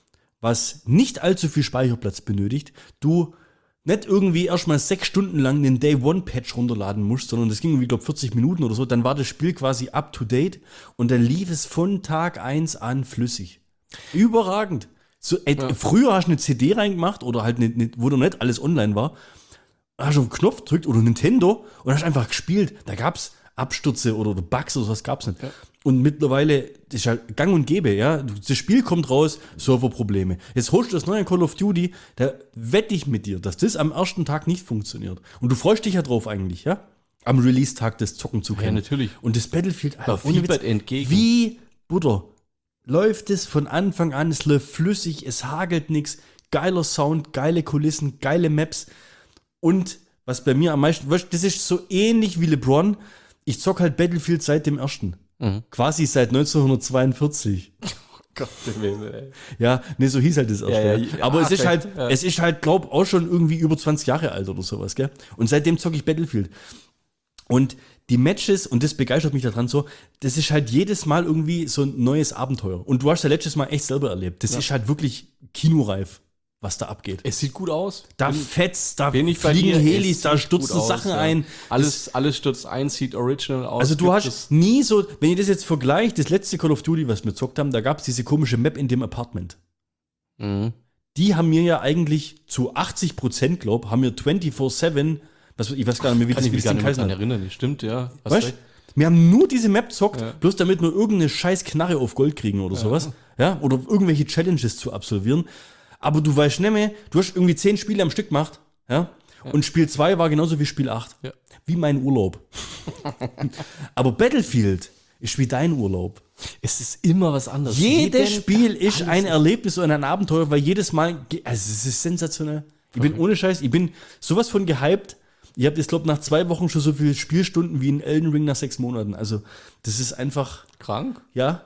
was nicht allzu viel Speicherplatz benötigt, du nicht irgendwie erstmal sechs Stunden lang den Day-One-Patch runterladen musst, sondern das ging irgendwie, glaube vierzig Minuten oder so. Dann war das Spiel quasi up-to-date und dann lief es von Tag eins an flüssig. Überragend. So, ey, Früher hast du eine C D reingemacht oder halt, ne, ne, wo noch nicht alles online war, hast du auf den Knopf gedrückt oder Nintendo und hast einfach gespielt. Da gab es Abstürze oder Bugs oder was gab es nicht. Und mittlerweile das ist halt gang und gäbe, ja. Das Spiel kommt raus, Serverprobleme. Jetzt holst du das neue Call of Duty, da wette ich mit dir, dass das am ersten Tag nicht funktioniert. Und du freust dich ja drauf eigentlich, ja? Am Release-Tag das zocken zu können. Ja, natürlich. Und das Battlefield, Alter, Da fiebert entgegen. wie Butter. Läuft es von Anfang an, es läuft flüssig, es hagelt nichts, geiler Sound, geile Kulissen, geile Maps. Und was bei mir am meisten, weißt, das ist so ähnlich wie LeBron. Ich zock halt Battlefield seit dem ersten. Mhm. Quasi seit neunzehnhundertzweiundvierzig. Gott, ey. Ja, nee, so hieß halt das erste. Ja, Ja, ja, Aber ah, es ist vielleicht, halt, ja. es ist halt, glaub, auch schon irgendwie über zwanzig Jahre alt oder sowas, gell? Und seitdem zocke ich Battlefield. Und die Matches, und das begeistert mich daran so, das ist halt jedes Mal irgendwie so ein neues Abenteuer. Und du hast ja letztes Mal echt selber erlebt. Das ist halt wirklich kinoreif, was da abgeht. Es sieht gut aus. Da fetzt, da Bin ich bei fliegen dir, Helis, es da sieht stürzen gut aus, Sachen ja. ein. Alles, alles stürzt ein, sieht original aus. Also du Gibt hast es- nie so, wenn ihr das jetzt vergleicht, das letzte Call of Duty, was wir gezockt haben, da gab es diese komische Map in dem Apartment. Mhm. Die haben mir ja eigentlich zu achtzig Prozent, glaub, haben mir vierundzwanzig sieben, was, ich weiß gar nicht mehr, wie Kann das, ich wie mich das gar Ding nicht mehr heißen dran hat. erinnern. Stimmt, ja. Hast Weißt? recht. Wir haben nur diese Map zockt, Ja. bloß damit wir irgendeine scheiß Knarre auf Gold kriegen oder sowas. Ja, oder irgendwelche Challenges zu absolvieren. Aber du weißt nicht mehr, du hast irgendwie zehn Spiele am Stück gemacht, ja. Und Spiel zwei war genauso wie Spiel acht. Ja. Wie mein Urlaub. Aber Battlefield ist wie dein Urlaub. Es ist immer was anderes. Jedes Jeden Spiel Tag ist alles. ein Erlebnis und ein Abenteuer, weil jedes Mal, ge- also es ist sensationell. Ich bin ohne Scheiß, ich bin sowas von gehypt. Ich habe jetzt, glaube nach zwei Wochen schon so viele Spielstunden wie in Elden Ring nach sechs Monaten. Also, das ist einfach, Krank? ja.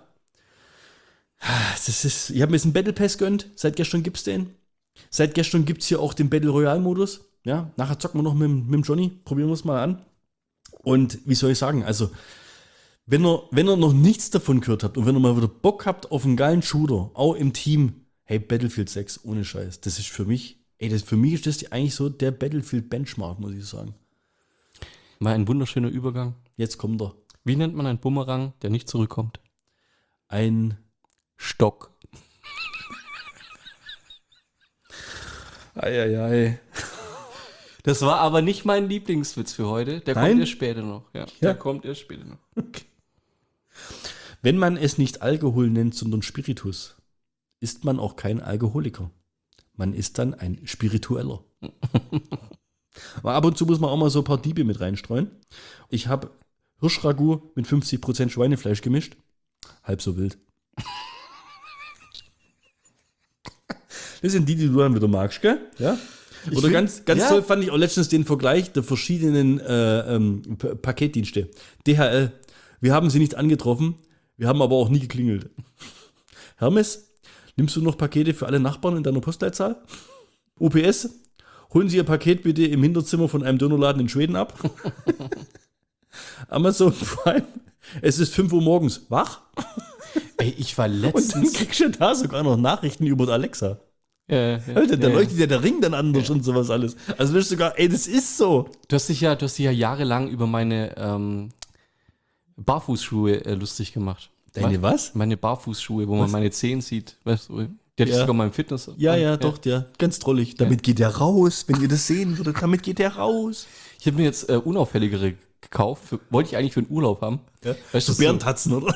Das ist, ich habe mir jetzt einen Battle Pass gönnt. Seit gestern gibt's den. Seit gestern gibt's hier auch den Battle Royale Modus. Ja, nachher zocken wir noch mit, dem- mit dem Johnny. Probieren wir es mal an. Und wie soll ich sagen, also, wenn ihr, wenn ihr noch nichts davon gehört habt und wenn ihr mal wieder Bock habt auf einen geilen Shooter, auch im Team, hey, Battlefield sechs, ohne Scheiß. Das ist für mich, ey, das, für mich ist das eigentlich so der Battlefield-Benchmark, muss ich sagen. Mal ein wunderschöner Übergang. Jetzt kommt er. Wie nennt man einen Bumerang, der nicht zurückkommt? Ein Stock. Eieiei. Das war aber nicht mein Lieblingswitz für heute. Der Nein? kommt erst später noch. Ja, Ja. der kommt erst später noch. Wenn man es nicht Alkohol nennt, sondern Spiritus, ist man auch kein Alkoholiker. Man ist dann ein Spiritueller. Aber ab und zu muss man auch mal so ein paar Diebe mit reinstreuen. Ich habe Hirschragout mit fünfzig Prozent Schweinefleisch gemischt. Halb so wild. Das sind die, die du dann wieder magst, gell? Ja. Oder find, ganz, ganz ja. toll fand ich auch letztens den Vergleich der verschiedenen äh, ähm, P- Paketdienste. D H L, wir haben sie nicht angetroffen, wir haben aber auch nie geklingelt. Hermes, nimmst du noch Pakete für alle Nachbarn in deiner Postleitzahl? U P S, holen Sie Ihr Paket bitte im Hinterzimmer von einem Dönerladen in Schweden ab. Amazon Prime, es ist fünf Uhr morgens, wach? Ey, ich war Und dann letztens... kriegst du da sogar noch Nachrichten über Alexa. Äh, ja, Alter, da ja, leuchtet ja der Ring dann anders und sowas alles. Also das ist sogar, ey, das ist so. Du hast dich ja, du hast dich ja jahrelang über meine ähm, Barfußschuhe äh, lustig gemacht. Deine was? Meine Barfußschuhe, wo man Was? meine Zehen sieht. Weißt du, die hatte ich Ja. sogar mal im Fitness. Ja, ja, doch, der. Ganz trollig. Damit geht der raus, wenn ihr das sehen würdet. Damit geht der raus. Ich habe mir jetzt äh, unauffälligere gekauft. Für, wollte ich eigentlich für den Urlaub haben. Ja. Weißt So du, Bärentatzen, oder?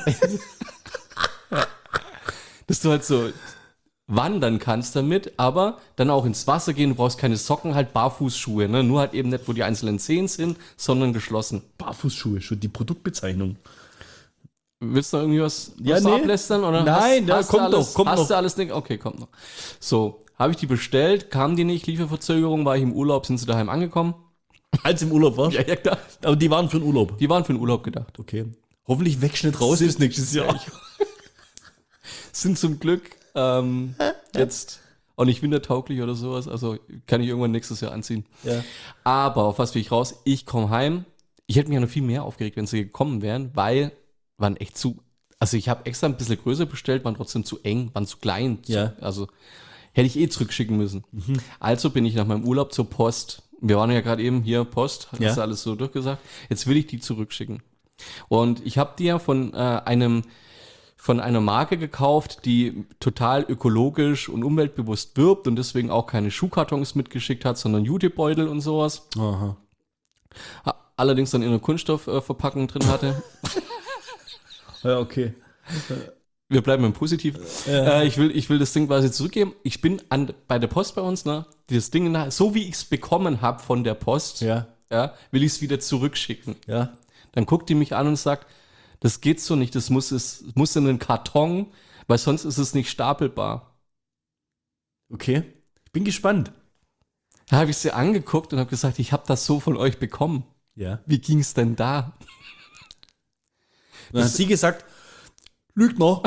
dass du halt so wandern kannst damit, aber dann auch ins Wasser gehen. Du brauchst keine Socken, halt Barfußschuhe. Ne? Nur halt eben nicht, wo die einzelnen Zehen sind, sondern geschlossen. Barfußschuhe, schon die Produktbezeichnung. Willst du noch irgendwie was, Ja, was nee. ablästern? Oder Nein, hast, ja, hast kommt du alles, noch, kommt hast noch. du alles nicht? Okay, kommt noch. So, habe ich die bestellt, kam die nicht, Lieferverzögerung, war ich im Urlaub, sind sie daheim angekommen? Als im Urlaub warst. Ja, ja, klar. Aber die waren für den Urlaub. Die waren für den Urlaub gedacht. Okay. Hoffentlich wächst nicht raus bis nächstes Jahr. Sind zum Glück ähm, jetzt auch nicht wintertauglich oder sowas, also kann ich irgendwann nächstes Jahr anziehen. Ja. Aber auf was will ich raus? Ich komme heim. Ich hätte mich ja noch viel mehr aufgeregt, wenn sie gekommen wären, weil waren echt zu. Also ich habe extra ein bisschen größer bestellt, waren trotzdem zu eng, waren zu klein. Zu, Ja. Also hätte ich eh zurückschicken müssen. Also bin ich nach meinem Urlaub zur Post. Wir waren ja gerade eben hier Post, hast Ja. du alles so durchgesagt. Jetzt will ich die zurückschicken. Und ich habe die ja von äh, einem von einer Marke gekauft, die total ökologisch und umweltbewusst wirbt und deswegen auch keine Schuhkartons mitgeschickt hat, sondern Jutebeutel und sowas. Aha. Allerdings dann in einer Kunststoffverpackung drin hatte. Ja, okay. Wir bleiben im Positiven. Äh, ich, will, ich will das Ding quasi zurückgeben. Ich bin an, bei der Post bei uns, ne? Dieses Ding, na- so wie ich es bekommen habe von der Post, Ja. ja, will ich es wieder zurückschicken. Ja. Dann guckt die mich an und sagt, das geht so nicht, das muss, es muss in einen Karton, weil sonst ist es nicht stapelbar. Okay. Ich bin gespannt. Da habe ich sie angeguckt und habe gesagt, ich habe das so von euch bekommen. Ja. Wie ging es denn da? Dann hat sie gesagt, lügt noch.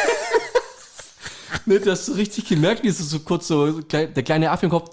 Ne, du hast so richtig gemerkt, wie es so kurz so, der kleine Affe im Kopf.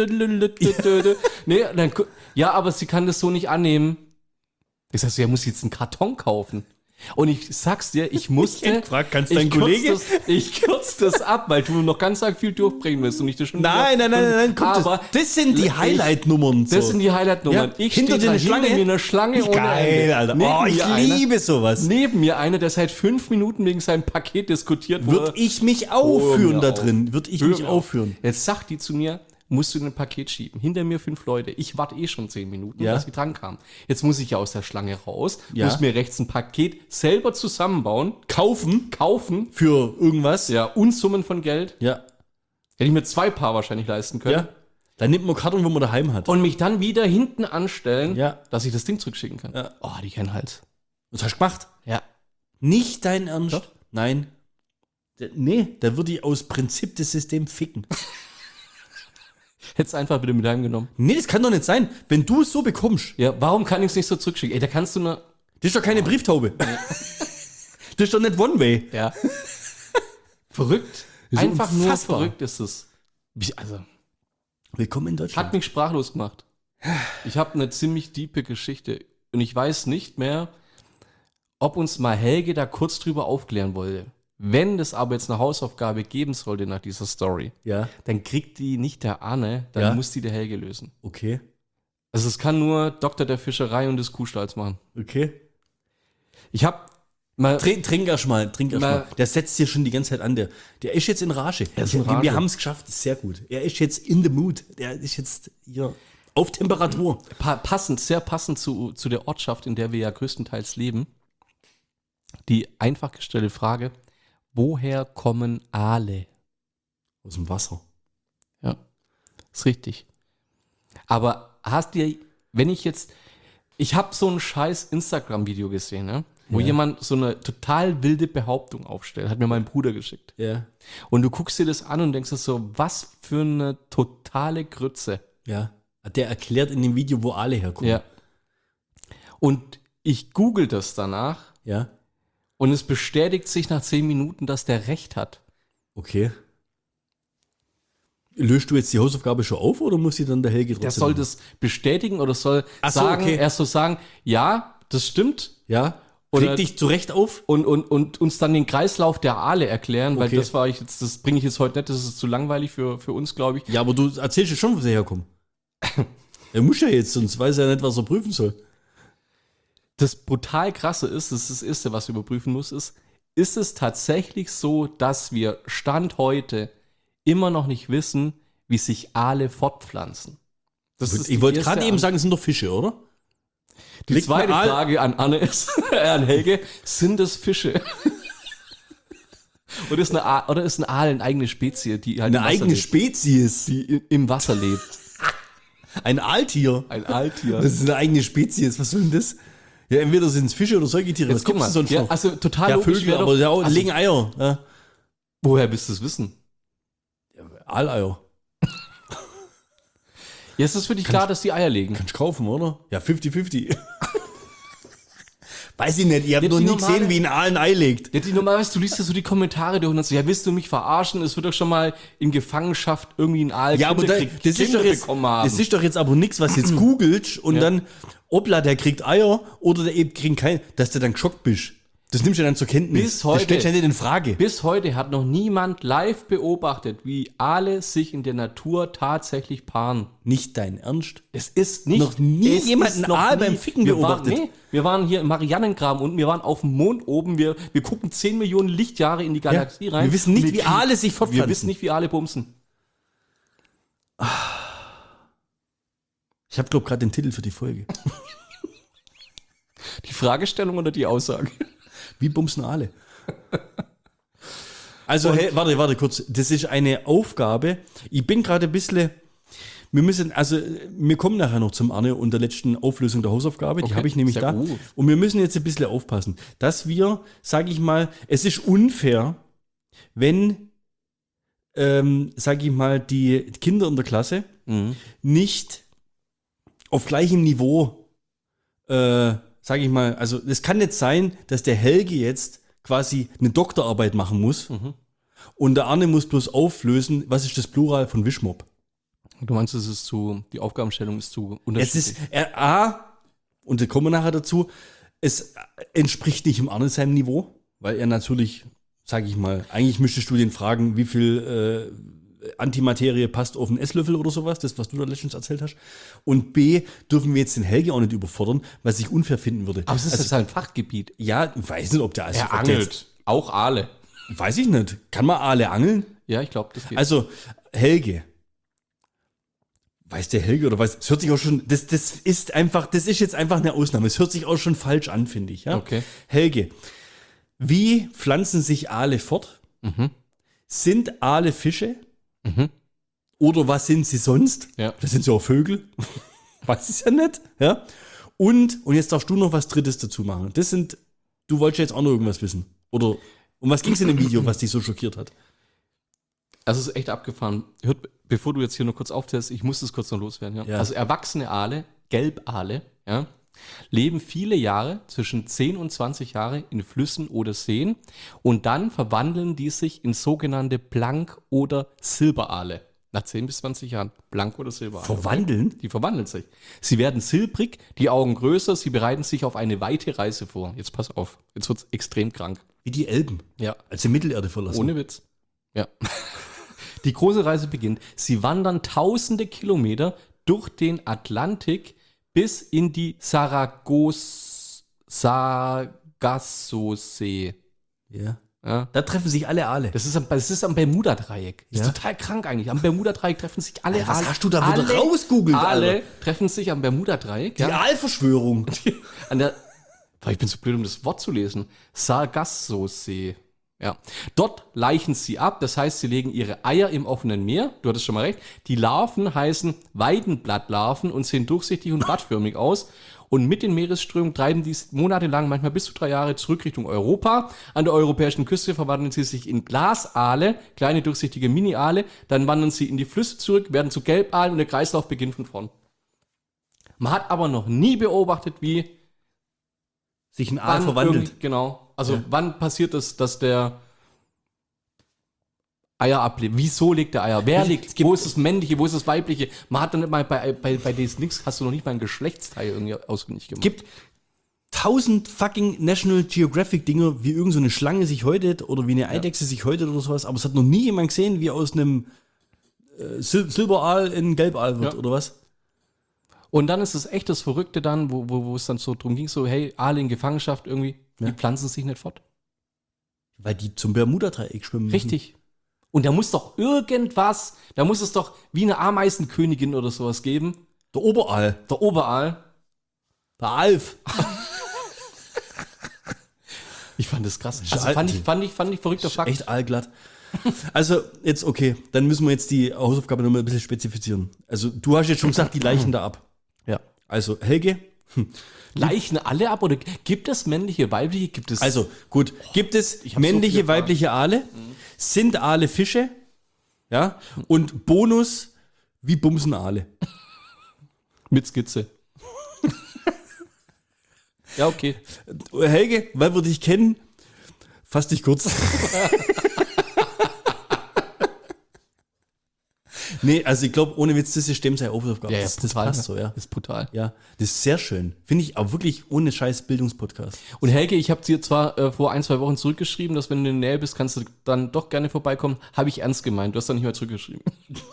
Nee, dann, gu- ja, aber sie kann das so nicht annehmen. Ich sag so, ja, muss jetzt einen Karton kaufen. Und ich sag's dir, ich musste. Ich hätte gefragt, kannst ich dein kürz Kollege- Das, ich kürze das ab, weil du noch ganz arg viel durchbringen willst und nicht das schon. Nein, nein, nein, nein, nein, guck, aber das, das sind die ich- Highlight-Nummern. Das so. sind die Highlight-Nummern. Ja, Ich hinter stehe dir da eine hinter Schlange? mir eine Schlange ohne Geil, Ende. Alter. Neben Oh, ich mir liebe einer, sowas. Neben mir einer, der seit fünf Minuten wegen seinem Paket diskutiert Würde ich mich aufführen mir da auf. drin. Würde ich Hör mich mir auf. aufführen. Jetzt sagt die zu mir, musst du ein Paket schieben. Hinter mir fünf Leute. Ich warte eh schon zehn Minuten, Ja. dass sie dran kam. Jetzt muss ich ja aus der Schlange raus, Ja. muss mir rechts ein Paket selber zusammenbauen, Kaufen kaufen, für irgendwas. ja, Unsummen von Geld. Ja. Hätte ich mir zwei Paar wahrscheinlich leisten können. Ja. Dann nimmt man Karton, wo man daheim hat. Und mich dann wieder hinten anstellen, Ja. dass ich das Ding zurückschicken kann. Ja. Oh, die kennen Hals. Was hast du gemacht? Ja. Nicht dein Ernst? Doch. Nein. Der, nee, da würde ich aus Prinzip das System ficken. Hättest einfach wieder mit heimgenommen. Nee, das kann doch nicht sein. Wenn du es so bekommst, Ja, warum kann ich es nicht so zurückschicken? Ey, da kannst du nur. das ist doch keine Brieftaube. Das ist doch nicht One-Way. Ja. Verrückt. Das ist Einfach nur unfassbar. verrückt ist es. Wie, also, Willkommen in Deutschland. hat mich sprachlos gemacht. Ich habe eine ziemlich diepe Geschichte. Und ich weiß nicht mehr, ob uns mal Helge da kurz drüber aufklären wollte. Wenn das aber jetzt eine Hausaufgabe geben sollte nach dieser Story, Ja, dann kriegt die nicht der Arne, dann Ja. muss die der Helge lösen. okay. Also es kann nur Doktor der Fischerei und des Kuhstalls machen. Okay. Ich habe mal... Trink, trink erst mal, trink erst Na- mal. Der setzt hier schon die ganze Zeit an. Der, der ist jetzt in Rage. Er ist in Rage. Wir haben es geschafft, das ist sehr gut. Er ist jetzt in the mood. Der ist jetzt hier auf Temperatur. Pa passend, sehr passend zu, zu der Ortschaft, in der wir ja größtenteils leben. Die einfach gestellte Frage, woher kommen Aale? Aus dem Wasser. Ja. Ist richtig. Aber hast dir, wenn ich jetzt, ich habe so ein scheiß Instagram-Video gesehen, ne? Wo Ja. jemand so eine total wilde Behauptung aufstellt, hat mir mein Bruder geschickt. Ja. Und du guckst dir das an und denkst dir so, was für eine totale Grütze. Ja. Der erklärt in dem Video, wo alle herkommen. Ja. Und ich google das danach Ja. und es bestätigt sich nach zehn Minuten, dass der recht hat. Okay. Löst du jetzt die Hausaufgabe schon auf oder muss sie dann der Helge trotzdem Der soll machen? das bestätigen oder soll Ach so, sagen, okay. erst so sagen, ja, das stimmt. Ja. Oder- Reg dich zurecht auf? Und, und, und uns dann den Kreislauf der Aale erklären, weil Okay. das war ich jetzt, das bringe ich jetzt heute nicht, das ist zu langweilig für, für uns, glaube ich. Ja, aber du erzählst ja schon, wo sie herkommen. Er muss ja jetzt, sonst weiß er nicht, was er prüfen soll. Das brutal krasse ist, das ist das Erste, was du überprüfen musst, ist, ist es tatsächlich so, dass wir Stand heute immer noch nicht wissen, wie sich Aale fortpflanzen? Das ist die Ich wollte erste gerade eben An- sagen, es sind doch Fische, oder? Die Liegt zweite ein Aal- Frage an Anne ist, äh, an Helge, sind es Fische? oder, ist eine A- oder ist ein Aal eine eigene Spezies, die halt Eine im Wasser eigene lebt, Spezies. die i- im Wasser lebt? Ein Altier. Ein Aaltier. Das ist eine eigene Spezies. Was soll denn das? Ja, entweder sind es Fische oder Säugetiere. Jetzt Was guck gibt's mal, denn sonst ja, noch? also total Ja, logisch Vögel, wäre aber doch- ja, auch, also, legen Eier. Ja. woher willst du es wissen? Aaleier. Jetzt ist für dich klar, dass die Eier legen. Kannst du kaufen, oder? Ja, fünfzig fünfzig. Weiß ich nicht. Ich habe Ja, noch die nie normale- gesehen, wie ein Aal ein Ei legt. Ja, die normalerweise, du liest ja so die Kommentare durch und dann so, ja, willst du mich verarschen? Es wird doch schon mal in Gefangenschaft irgendwie ein Aal Ja, aber da, krieg- das, ist Kinder doch jetzt, bekommen haben. das ist doch jetzt aber nichts, was jetzt googelt und Ja. dann, obla, der kriegt Eier oder der eben kriegt kein, dass du dann geschockt bist. Das nimmst du dann zur Kenntnis. Bis heute. Das stellst du ja nicht in Frage. Bis heute hat noch niemand live beobachtet, wie Aale sich in der Natur tatsächlich paaren. Nicht dein Ernst? Es ist nicht. Noch nie es jemand ist einen noch Aal beim Ficken wir beobachtet. Waren, nee, wir waren hier im Marianengraben unten, wir waren auf dem Mond oben, wir, wir gucken zehn Millionen Lichtjahre in die Galaxie rein. wir wissen nicht, Und wie kriegen- Aale sich fortpflanzen. Wir wissen nicht, wie Aale bumsen. Ich habe, glaube gerade den Titel für die Folge. Die Fragestellung oder die Aussage? Wie bumsen Aale? Also, hey, warte, warte kurz. Das ist eine Aufgabe. Ich bin gerade ein bisschen. Wir müssen, also, wir kommen nachher noch zum Arne und der letzten Auflösung der Hausaufgabe. Die Okay, habe ich nämlich sehr da. gut. Und wir müssen jetzt ein bisschen aufpassen, dass wir, sage ich mal, es ist unfair, wenn, ähm, sage ich mal, die Kinder in der Klasse Mhm. nicht auf gleichem Niveau, äh, sage ich mal, also es kann nicht sein, dass der Helge jetzt quasi eine Doktorarbeit machen muss Mhm. und der Arne muss bloß auflösen, was ist das Plural von Wischmopp. Du meinst, es ist zu, die Aufgabenstellung ist zu Es unterschiedlich? ist, er, A, und da kommen wir nachher dazu, es entspricht nicht im Arne seinem Niveau, weil er natürlich, sage ich mal, eigentlich müsstest du den fragen, wie viel äh, Antimaterie passt auf einen Esslöffel oder sowas, das, was du da letztens erzählt hast. Und B, dürfen wir jetzt den Helge auch nicht überfordern, was ich unfair finden würde. Aber es ist Also, jetzt sein Fachgebiet. ja, ich weiß nicht, ob der, also, Er ob der angelt. jetzt, Auch Aale. weiß ich nicht. Kann man Aale angeln? Ja, ich glaube, das geht. Also, Helge. Weiß der Helge oder weiß, es hört sich auch schon, das, das ist einfach, das ist jetzt einfach eine Ausnahme. Es hört sich auch schon falsch an, finde ich. Ja? Okay. Helge, wie pflanzen sich Aale fort? Mhm. Sind Aale Fische? Mhm. Oder was sind sie sonst? Ja. Das sind so auch Vögel. Weiß ich ja nicht. Ja? Und, und jetzt darfst du noch was Drittes dazu machen. Das sind, du wolltest jetzt auch noch irgendwas wissen. Oder um was ging es in dem Video, was dich so schockiert hat? Also es ist echt abgefahren. Hört, bevor du jetzt hier nur kurz aufzählst, ich muss das kurz noch loswerden. Ja? Ja. Also erwachsene Aale, Gelbaale, ja, leben viele Jahre, zwischen zehn und zwanzig Jahre in Flüssen oder Seen und dann verwandeln die sich in sogenannte Blank- oder Silberaale. Nach zehn bis zwanzig Jahren. Blank- oder Silberaale. Verwandeln? Die verwandeln sich. Sie werden silbrig, die Augen größer, sie bereiten sich auf eine weite Reise vor. Jetzt pass auf, jetzt wird's extrem krank. Wie die Elben, Ja. als sie Mittelerde verlassen. Ohne Witz. Ja. Die große Reise beginnt. Sie wandern tausende Kilometer durch den Atlantik bis in die Saragos, Sargasso-See. Ja. Ja. Da treffen sich alle Aale. Das ist am, das ist am Bermuda-Dreieck. Das Ja. ist total krank eigentlich. Am Bermuda-Dreieck treffen sich alle Alter, was Aale. hast du da wieder alle, rausgoogelt, Alle Alter? treffen sich am Bermuda-Dreieck. Die Ja. Aalverschwörung. An der, Boah, ich bin zu blöd, um das Wort zu lesen. Sargasso-See. Ja. Dort laichen sie ab, das heißt, sie legen ihre Eier im offenen Meer. Du hattest schon mal recht. Die Larven heißen Weidenblattlarven und sehen durchsichtig und blattförmig aus. Und mit den Meeresströmungen treiben die monatelang, manchmal bis zu drei Jahre zurück Richtung Europa. An der europäischen Küste verwandeln sie sich in Glasaale, kleine durchsichtige Mini-Aale. Dann wandern sie in die Flüsse zurück, werden zu Gelbaalen und der Kreislauf beginnt von vorn. Man hat aber noch nie beobachtet, wie sich ein Aal verwandelt. Genau. Also ja. wann passiert es, dass der Eier ablegt? Wieso legt der Eier? Wer legt? Wo ist das männliche? Wo ist das weibliche? Man hat dann nicht mal bei, bei, bei des nix, hast du noch nicht mal ein Geschlechtsteil irgendwie ausfindig gemacht. Gibt tausend fucking National Geographic Dinger, wie irgend so eine Schlange sich häutet oder wie eine Eidechse ja. sich häutet oder sowas, aber es hat noch nie jemand gesehen, wie aus einem äh, Sil- Silberaal ein Gelbaal wird, ja. oder was? Und dann ist es echt das Verrückte dann, wo, wo, wo es dann so drum ging, so, hey, Aale in Gefangenschaft irgendwie, ja. die pflanzen sich nicht fort. Weil die zum Bermuda-Dreieck schwimmen müssen. Richtig. Und da muss doch irgendwas, da muss es doch wie eine Ameisenkönigin oder sowas geben. Der Oberaal. Der Oberaal. Der Alf. Ich fand das krass. Also fand ich, fand ich, fand ich verrückter Fakt. Echt allglatt. Also, jetzt, okay, dann müssen wir jetzt die Hausaufgabe nochmal ein bisschen spezifizieren. Also, du hast jetzt schon gesagt, die Leichen da ab. Ja. Also, Helge. Leichen alle ab oder gibt es männliche, weibliche? Gibt es? Also, gut. Gibt es männliche, so weibliche Aale? Mhm. Sind Aale Fische? Ja. Und Bonus, wie bumsen Aale? Mit Skizze. Ja, okay. Helge, weil wir dich kennen, fass dich kurz. Nee, also ich glaube, ohne Witz, das System sei Aufgabe. Ja, ja, das, das brutal, passt so, ja. Das ist brutal. Ja, das ist sehr schön. Finde ich auch wirklich ohne scheiß Bildungspodcast. Und Helge, ich habe dir zwar äh, vor ein, zwei Wochen zurückgeschrieben, dass wenn du in der Nähe bist, kannst du dann doch gerne vorbeikommen. Habe ich ernst gemeint. Du hast dann nicht mehr zurückgeschrieben.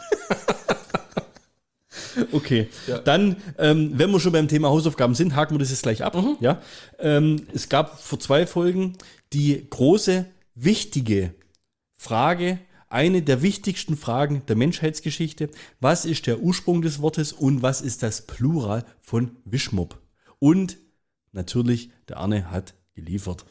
Okay, ja. Dann, ähm, wenn wir schon beim Thema Hausaufgaben sind, haken wir das jetzt gleich ab. Mhm. Ja? Ähm, es gab vor zwei Folgen die große, wichtige Frage, eine der wichtigsten Fragen der Menschheitsgeschichte. Was ist der Ursprung des Wortes und was ist das Plural von Wischmopp? Und natürlich, der Arne hat geliefert.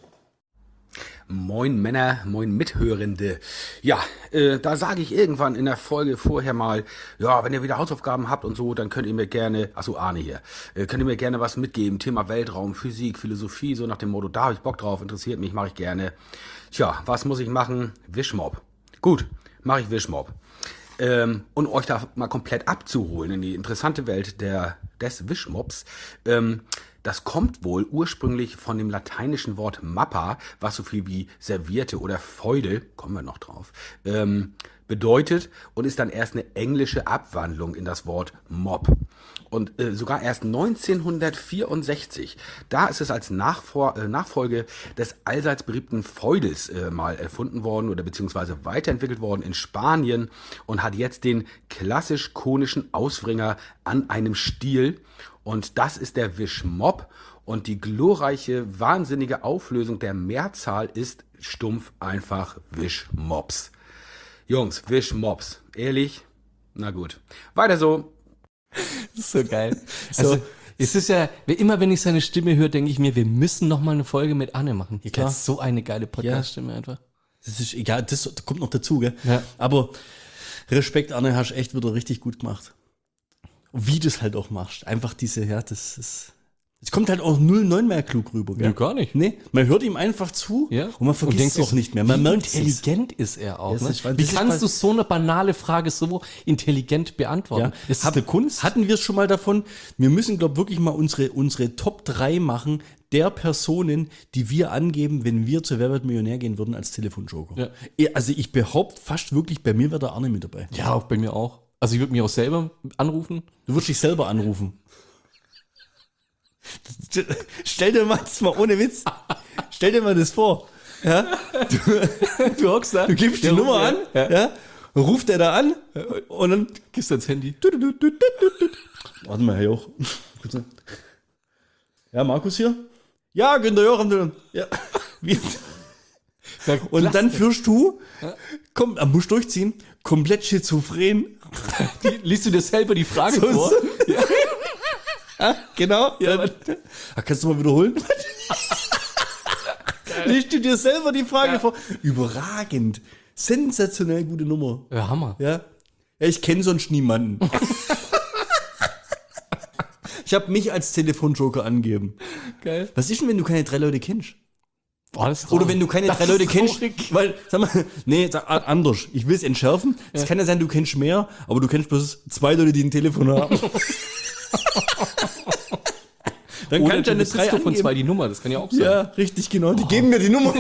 Moin Männer, moin Mithörende. Ja, äh, da sage ich irgendwann in der Folge vorher mal, ja, wenn ihr wieder Hausaufgaben habt und so, dann könnt ihr mir gerne, achso, Arne hier, äh, könnt ihr mir gerne was mitgeben, Thema Weltraum, Physik, Philosophie, so nach dem Motto, da habe ich Bock drauf, interessiert mich, mache ich gerne. Tja, was muss ich machen? Wischmopp. Gut, mache ich Wischmopp. Ähm, und euch da mal komplett abzuholen in die interessante Welt der, des Wischmopps, ähm, das kommt wohl ursprünglich von dem lateinischen Wort mappa, was so viel wie Serviette oder Feudel, kommen wir noch drauf, ähm, bedeutet und ist dann erst eine englische Abwandlung in das Wort Mob. Und äh, sogar erst neunzehnhundertvierundsechzig, da ist es als Nachvor- äh, Nachfolge des allseits beliebten Feudels äh, mal erfunden worden oder beziehungsweise weiterentwickelt worden in Spanien und hat jetzt den klassisch konischen Ausbringer an einem Stiel. Und das ist der Wischmopp. Und die glorreiche, wahnsinnige Auflösung der Mehrzahl ist stumpf einfach Wischmops. Jungs, Wischmops. Ehrlich? Na gut. Weiter so. Das ist so geil. Also, so. Es ist ja, immer wenn ich seine Stimme höre, denke ich mir, wir müssen noch mal eine Folge mit Anne machen. Ja, klar. Das ist so eine geile Podcast-Stimme ja. einfach. Das ist, ja, das kommt noch dazu, gell? Ja. Aber Respekt, Anne, hast echt wieder richtig gut gemacht. Wie du es halt auch machst. Einfach diese, ja, das ist. Es kommt halt auch null neun mehr klug rüber, gell? Nee, gar nicht. Nee, man hört ihm einfach zu ja. und man vergisst es auch nicht mehr. Man wie merkt intelligent ist er auch. Ne? Ist, wie kannst du so eine banale Frage so intelligent beantworten? Ja. Das ist Hab, eine Kunst. Hatten wir es schon mal davon? Wir müssen, glaube ich, wirklich mal unsere, unsere Top drei machen der Personen, die wir angeben, wenn wir zu Wer wird Millionär gehen würden als Telefonjoker. Ja. Also ich behaupte fast wirklich, bei mir wäre der Arne mit dabei. Ja, auch bei mir auch. Also ich würde mich auch selber anrufen. Du würdest dich selber anrufen. Stell dir mal das mal ohne Witz. Stell dir mal das vor. Ja? Du, du hockst da, du gibst die Nummer an, ja. Ja? Ruft er da an und dann gibst du das Handy. Warte mal, Herr Joch. Ja, Markus hier? Ja, Günther Joch. Ja. Und dann führst du, komm, musst durchziehen, komplett schizophren. Die, liest du dir selber die Frage so, vor? So. Ja. Ja, genau. Ja, kannst du mal wiederholen? Liest du dir selber die Frage ja. vor? Überragend. Sensationell gute Nummer. Ja, Hammer. Ja, ja ich kenne sonst niemanden. Ich habe mich als Telefonjoker angegeben. Geil. Was ist denn, wenn du keine drei Leute kennst? Boah, das ist Oder wenn du keine das drei Leute ist kennst, traurig. weil, sag mal, nee, sag, anders. Ich will es entschärfen. Es ja. kann ja sein, du kennst mehr, aber du kennst bloß zwei Leute, die ein Telefon haben. Dann Oder kannst du eine du drei doch von angeben. zwei die Nummer, das kann ja auch sein. Ja, richtig, genau. Die oh. geben mir die Nummer.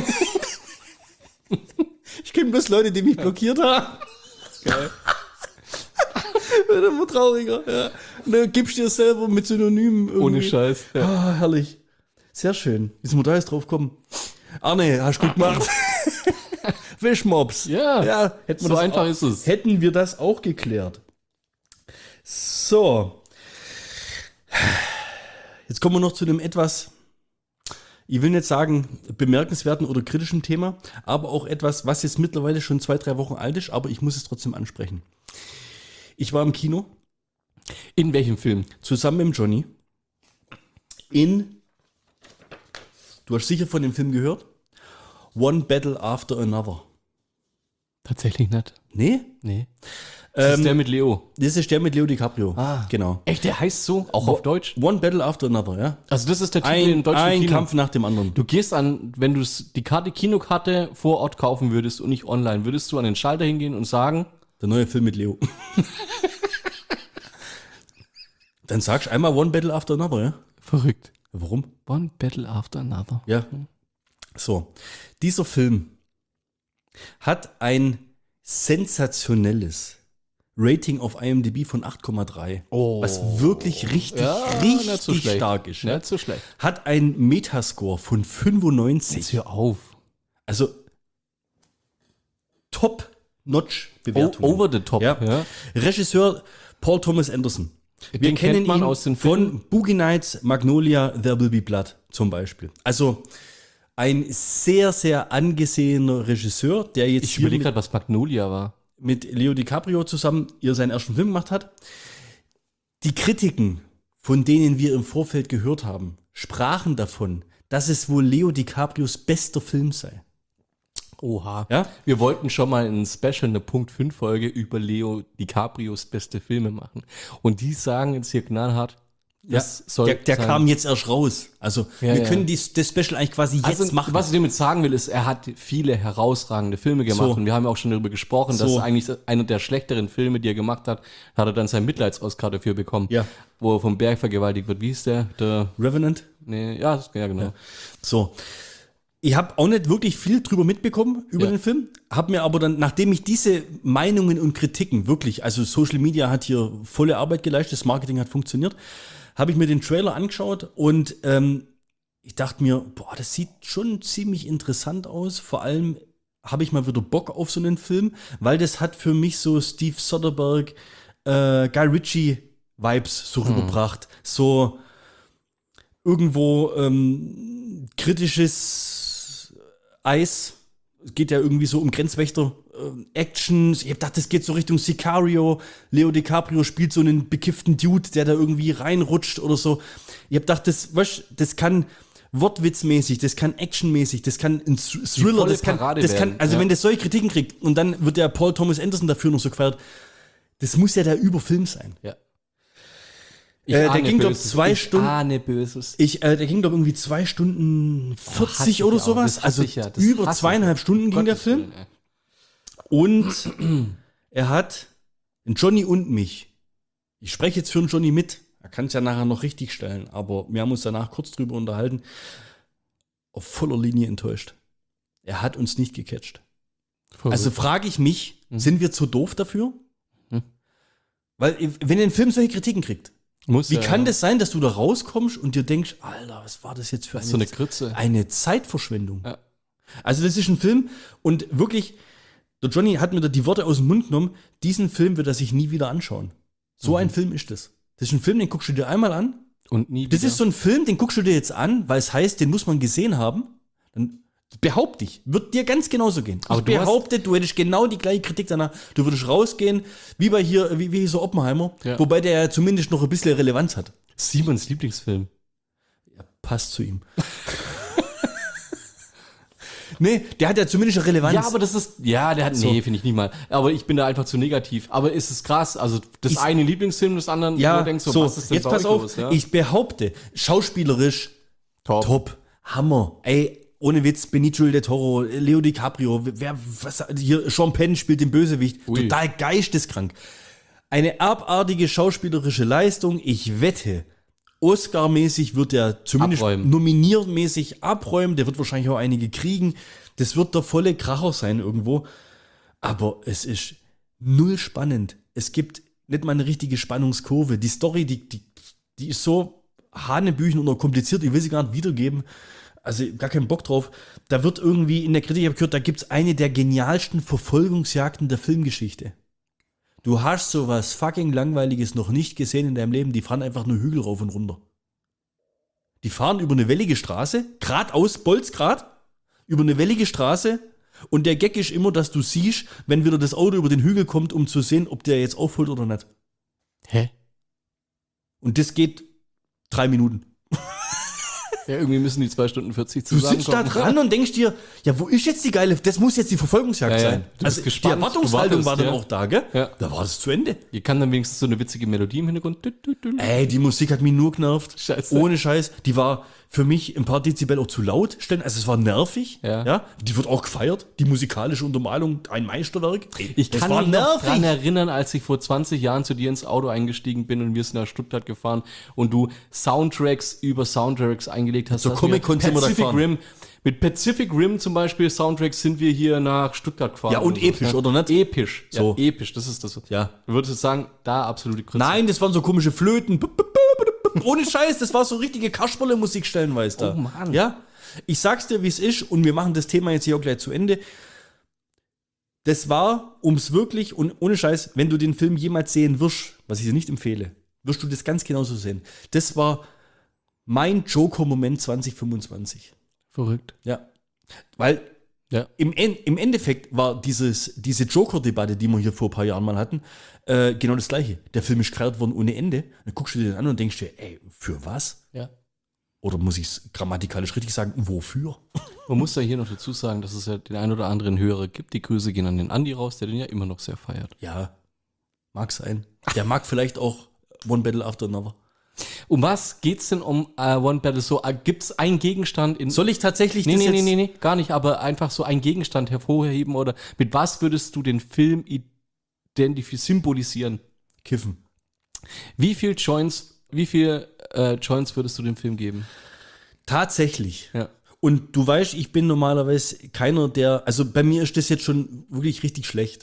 Ich kenne bloß Leute, die mich ja. blockiert haben. Geil. Wird immer trauriger. Ja. Und dann gibst du dir selber mit Synonymen irgendwie. Ohne Scheiß. Ja. Ah, herrlich. Sehr schön. Wie sind wir da jetzt drauf gekommen? Arne, hast du gut gemacht. Wischmops. Ja, ja hätten wir so das einfach auch, ist es. Hätten wir das auch geklärt. So. Jetzt kommen wir noch zu einem etwas, ich will nicht sagen bemerkenswerten oder kritischen Thema, aber auch etwas, was jetzt mittlerweile schon zwei, drei Wochen alt ist, aber ich muss es trotzdem ansprechen. Ich war im Kino. In welchem Film? Zusammen mit dem Johnny. In, du hast sicher von dem Film gehört, One Battle After Another. Tatsächlich nicht. Nee? Nee. Das Ähm, ist der mit Leo. Das ist der mit Leo DiCaprio. Ah. Genau. Echt, der heißt so? Auch auf Deutsch? One Battle After Another, ja. Also das ist der Titel Ein, im deutschen ein Kino. Kampf nach dem anderen. Du gehst an, wenn du die Karte Kinokarte vor Ort kaufen würdest und nicht online, würdest du an den Schalter hingehen und sagen, Der neue Film mit Leo. Dann sagst du einmal One Battle After Another, ja? verrückt. Warum? One Battle After Another. Ja. So. Dieser Film hat ein sensationelles Rating auf I M D B von acht Komma drei. Oh. Was wirklich richtig, Ja, nicht so richtig schlecht. stark ist. Ja? Nicht so schlecht. Hat ein Metascore von Jetzt fünfundneunzig. hör auf. Also Top-Notch-Bewertung. O- over the top. Ja. Ja. Regisseur Paul Thomas Anderson. Wir Den kennen kennt man ihn aus den von Filmen. Boogie Nights, Magnolia, There Will Be Blood zum Beispiel. Also ein sehr, sehr angesehener Regisseur, der jetzt Ich hier überlege mit, gerade, was Magnolia war. mit Leo DiCaprio zusammen ihr seinen ersten Film gemacht hat. Die Kritiken, von denen wir im Vorfeld gehört haben, sprachen davon, dass es wohl Leo DiCaprios bester Film sei. Oha. Ja? Wir wollten schon mal ein Special, eine Punkt fünf Folge über Leo DiCaprios beste Filme machen. Und die sagen jetzt hier knallhart, das ja, soll der der sein. kam jetzt erst raus. Also Ja, wir ja. können dies, das Special eigentlich quasi jetzt Also, machen. was ich damit sagen will, ist, er hat viele herausragende Filme gemacht So. und wir haben ja auch schon darüber gesprochen, dass So. eigentlich einer der schlechteren Filme, die er gemacht hat, hat er dann seinen Mitleids-Oscar dafür bekommen, Ja. wo er vom Berg vergewaltigt wird. Wie hieß der? der Revenant? nee, ja, das- ja, genau. Ja. So. Ich habe auch nicht wirklich viel drüber mitbekommen, über Ja. den Film. Habe mir aber dann, nachdem ich diese Meinungen und Kritiken wirklich, also Social Media hat hier volle Arbeit geleistet, das Marketing hat funktioniert, habe ich mir den Trailer angeschaut und ähm, ich dachte mir, boah, das sieht schon ziemlich interessant aus. Vor allem habe ich mal wieder Bock auf so einen Film, weil das hat für mich so Steve Soderbergh, äh, Guy Ritchie Vibes so rübergebracht. So irgendwo ähm, kritisches Eis. Es geht ja irgendwie so um Grenzwächter, äh, Action. Ich hab gedacht, das geht so Richtung Sicario. Leo DiCaprio spielt so einen bekifften Dude, der da irgendwie reinrutscht oder so. Ich hab gedacht, das, weißt, das kann wortwitzmäßig, das kann actionmäßig, das kann ein Thr- Thriller, volle das kann, Parade das kann, werden, also ja. wenn das solche Kritiken kriegt und dann wird der Paul Thomas Anderson dafür noch so gefeiert, das muss ja der Überfilm sein. Ja. Äh, der ahne ging, glaub Böses. zwei ich Stunden- ahne Böses. Ich, äh, der ging doch irgendwie zwei Stunden vierzig hasse ich oder auch, sowas. das hasse Also ich ja, das über hasse ich zweieinhalb ja. Stunden ging der Gottes Film. Willen, ey. Und er hat einen Johnny und mich. Ich spreche jetzt für einen Johnny mit. Er kann es ja nachher noch richtig stellen, aber wir haben uns danach kurz drüber unterhalten. Auf voller Linie enttäuscht. Er hat uns nicht gecatcht. Verrückt. Also frage ich mich, Mhm. sind wir zu doof dafür? Mhm. Weil, wenn ein Film solche Kritiken kriegt, Muss wie ja, kann ja. das sein, dass du da rauskommst und dir denkst, Alter, was war das jetzt für Das ist eine, so eine Grütze. eine Zeitverschwendung? Ja. Also das ist ein Film und wirklich, der Johnny hat mir da die Worte aus dem Mund genommen, diesen Film wird er sich nie wieder anschauen. So Mhm. ein Film ist das. Das ist ein Film, den guckst du dir einmal an. Und nie Das wieder. ist so ein Film, den guckst du dir jetzt an, weil es heißt, den muss man gesehen haben. Dann behaupte ich, wird dir ganz genauso gehen. Aber ich du hast- behaupte, du hättest genau die gleiche Kritik danach. Du würdest rausgehen, wie bei hier, wie, wie so Oppenheimer, Ja. wobei der ja zumindest noch ein bisschen Relevanz hat. Simons Lieblingsfilm. Ja, passt zu ihm. Nee, der hat ja zumindest eine Relevanz. Ja, aber das ist, ja, der hat, So. nee, finde ich nie mal. Aber ich bin da einfach zu negativ. Aber ist es krass, also das Ist- eine Lieblingsfilm, das andere, ja, wo du denkst so, so, was ist denn jetzt bei pass euch auf, los? Ja? ich behaupte, schauspielerisch Top. top, Hammer, ey, ohne Witz, Benicio del Toro, Leo DiCaprio, wer, was, hier, Sean Penn spielt den Bösewicht, Ui. total geisteskrank. Eine abartige schauspielerische Leistung, ich wette, Oscar-mäßig wird er zumindest Abräumen. nominiermäßig abräumen, der wird wahrscheinlich auch einige kriegen, das wird der volle Kracher sein irgendwo, aber es ist null spannend, es gibt nicht mal eine richtige Spannungskurve, die Story, die, die, die ist so hanebüchen oder kompliziert, ich will sie gar nicht wiedergeben, also gar keinen Bock drauf, da wird irgendwie in der Kritik, ich habe gehört, da gibt es eine der genialsten Verfolgungsjagden der Filmgeschichte. Du hast sowas fucking Langweiliges noch nicht gesehen in deinem Leben. Die fahren einfach nur Hügel rauf und runter. Die fahren über eine wellige Straße, geradeaus, bolzgrad, über eine wellige Straße. Und der Gag ist immer, dass du siehst, wenn wieder das Auto über den Hügel kommt, um zu sehen, ob der jetzt aufholt oder nicht. Hä? Und das geht drei Minuten. Ja, irgendwie müssen die zwei Stunden vierzig Du zusammenkommen. sitzt da dran und denkst dir, ja, wo ist jetzt die geile, das muss jetzt die Verfolgungsjagd Ja, ja. sein. Du bist Also gespannt, die Erwartungshaltung du wartest, war dann ja. auch da, gell? Ja. Da war das zu Ende. Hier kann dann wenigstens so eine witzige Melodie im Hintergrund. Dü, dü, dü. Ey, die Musik hat mich nur genervt. Scheiße. Ohne Scheiß. Die war für mich ein paar Dezibel auch zu laut. Stellen. Also es war nervig. Ja. Die wird auch gefeiert. Die musikalische Untermalung, ein Meisterwerk. Ich Das kann war mich noch nervig. daran erinnern, als ich vor zwanzig Jahren zu dir ins Auto eingestiegen bin und wir sind nach Stuttgart gefahren und du Soundtracks über Soundtracks eingelegt hast. So Hast wir Comic-Cons sind wir da Pacific gefahren. Rim. Mit Pacific Rim zum Beispiel Soundtracks sind wir hier nach Stuttgart gefahren. Ja, und oder so. episch, oder nicht? Episch. So. Ja, episch, das ist das. Ja. Du würdest sagen, da absolute Grütze. Nein, das waren so komische Flöten. Ohne Scheiß, das war so richtige Kasperle-Musik stellenweise da. Oh Mann. Ja, ich sag's dir, wie es ist, und wir machen das Thema jetzt hier auch gleich zu Ende. Das war, ums wirklich, und ohne Scheiß, wenn du den Film jemals sehen wirst, was ich dir nicht empfehle, wirst du das ganz genauso sehen. Das war mein Joker-Moment zwanzig fünfundzwanzig. Verrückt. Ja. Weil Ja. im, En im Endeffekt war dieses, diese Joker-Debatte, die wir hier vor ein paar Jahren mal hatten, äh, genau das Gleiche. Der Film ist gefeiert worden ohne Ende. Dann guckst du dir den an und denkst dir, ey, für was? Ja. Oder muss ich es grammatikalisch richtig sagen, wofür? Man muss ja hier noch dazu sagen, dass es ja den ein oder anderen Hörer gibt. Die Grüße gehen an den Andi raus, der den ja immer noch sehr feiert. Ja, mag sein. Der mag vielleicht auch One Battle After Another. Um was geht's denn um äh, One Battle? So, äh, gibt's einen Gegenstand in. Soll ich tatsächlich Nee, das nee, jetzt... nee, nee, nee, gar nicht, aber einfach so einen Gegenstand hervorheben oder mit was würdest du den Film identifizieren, symbolisieren? Kiffen. Wie viel Joints, wie viel äh, Joints würdest du dem Film geben? Tatsächlich. Ja. Und du weißt, ich bin normalerweise keiner, der... Also bei mir ist das jetzt schon wirklich richtig schlecht.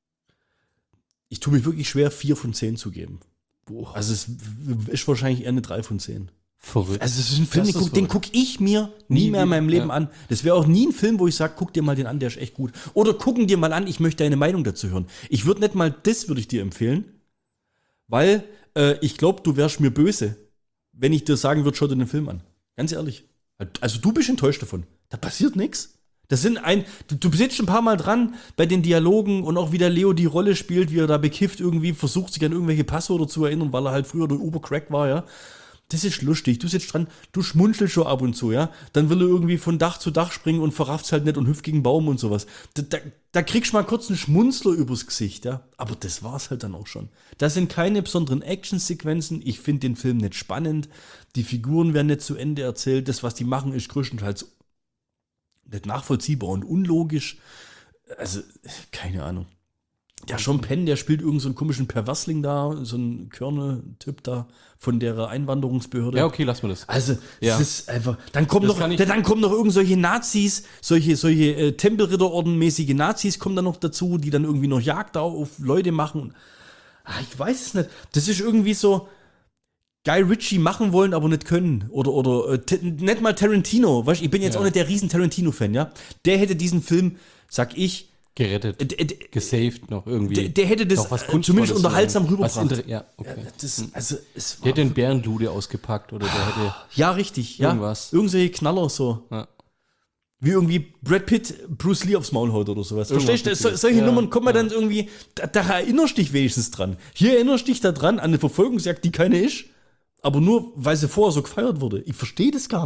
Ich tue mich wirklich schwer, vier von zehn zu geben. Boah, Also es ist wahrscheinlich eher eine drei von zehn. verrückt. Also es ist ein Film, Das den ist guck, den verrückt. gucke ich mir nie, Nie mehr in wieder, meinem Leben ja. an. Das wäre auch nie ein Film, wo ich sage, guck dir mal den an, der ist echt gut. Oder gucken dir mal an, ich möchte deine Meinung dazu hören. Ich würde nicht mal das würde ich dir empfehlen, weil äh, ich glaube, du wärst mir böse, wenn ich dir sagen würde, schau dir den Film an. Ganz ehrlich. Also du bist enttäuscht davon. Da passiert nichts. Das sind ein, du, du sitzt ein paar Mal dran bei den Dialogen und auch wie der Leo die Rolle spielt, wie er da bekifft irgendwie versucht, sich an irgendwelche Passwörter zu erinnern, weil er halt früher der Uber-Crack war, ja. Das ist lustig. Du sitzt dran, du schmunzelst schon ab und zu, ja. Dann will er irgendwie von Dach zu Dach springen und verrafft's halt nicht und hüpft gegen einen Baum und sowas. Da, da, da kriegst du mal kurz einen Schmunzler übers Gesicht, ja. Aber das war's halt dann auch schon. Das sind keine besonderen Actionsequenzen. Ich finde den Film nicht spannend. Die Figuren werden nicht zu Ende erzählt. Das, was die machen, ist größtenteils nicht nachvollziehbar und unlogisch. Also, keine Ahnung. Der Sean Penn, der spielt irgend so einen komischen Perversling da, so ein Körner-Typ da von der Einwanderungsbehörde. Ja, okay, lass mal das. Also, Ja. das ist einfach. Dann kommen Das noch, kann ich- dann kommen noch irgend solche Nazis, solche, solche äh, Tempelritterorden-mäßige Nazis kommen dann noch dazu, die dann irgendwie noch Jagd auf Leute machen. Ah, ich weiß es nicht. Das ist irgendwie so Guy Ritchie machen wollen, aber nicht können. Oder, oder äh, t- nicht mal Tarantino. Weißt, ich bin jetzt Ja. auch nicht der riesen Tarantino-Fan, ja. Der hätte diesen Film, sag ich, Gerettet, äh, d- d- gesaved noch irgendwie. der, der hätte das Noch was äh, Kunstvolles zumindest oder unterhaltsam was rübergebracht. inter- Ja, okay. Das, also, es Der war, hätte den Bärenlude ausgepackt oder der hätte. ja, richtig. Ja. Irgendwas. Irgendwelche Knaller so. Ja. Wie irgendwie Brad Pitt Bruce Lee aufs Maul haut oder sowas. Irgendwas Verstehst du? So, Witziges. solche Ja, Nummern kommen ja. dann irgendwie, da, da erinnerst du dich wenigstens dran. Hier erinnerst du dich da dran an eine Verfolgungsjagd, die keine ist, aber nur, weil sie vorher so gefeiert wurde. Ich verstehe das gar nicht.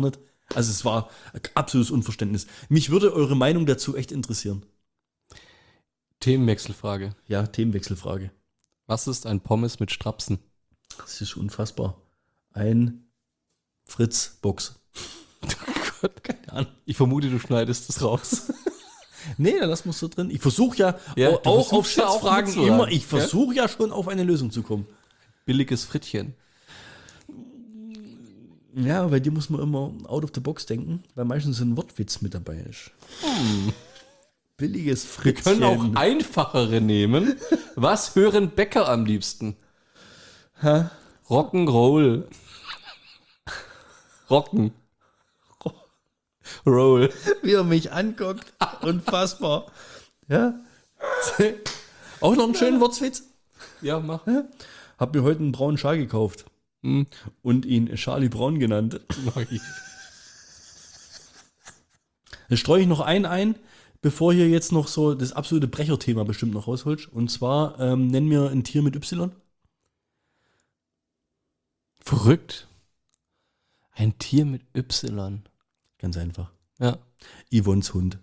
Also es war absolutes Unverständnis. Mich würde eure Meinung dazu echt interessieren. Themenwechselfrage. Ja, Themenwechselfrage. Was ist ein Pommes mit Strapsen? Das ist unfassbar. Ein Fritz-Box. Gott, keine Ahnung. Ich vermute, du schneidest das raus. Nee, dann lassen wir es so drin. Ich versuche ja, Ja, auch, du auch auf versuchst ja auch Schätzfragen mitzuhaben, immer, ich versuche ja? ja schon auf eine Lösung zu kommen. Billiges Frittchen. Ja, bei dir muss man immer out of the box denken, weil meistens ein Wortwitz mit dabei ist. Hm. Billiges Wir Frittchen. können auch einfachere nehmen. Was hören Bäcker am liebsten? Hä? Rock'n'Roll. Rocken. Roll. Wie er mich anguckt. Unfassbar. Ja. Auch noch einen schönen Wortwitz. Ja, mach. Hab mir heute einen braunen Schal gekauft. Hm. Und ihn Charlie Braun genannt. Dann streue ich noch einen ein, bevor hier jetzt noch so das absolute Brecherthema bestimmt noch rausholst. Und zwar, ähm, nenn mir ein Tier mit Y. Verrückt. Ein Tier mit Y. Ganz einfach. Ja. Yvonnes Hund.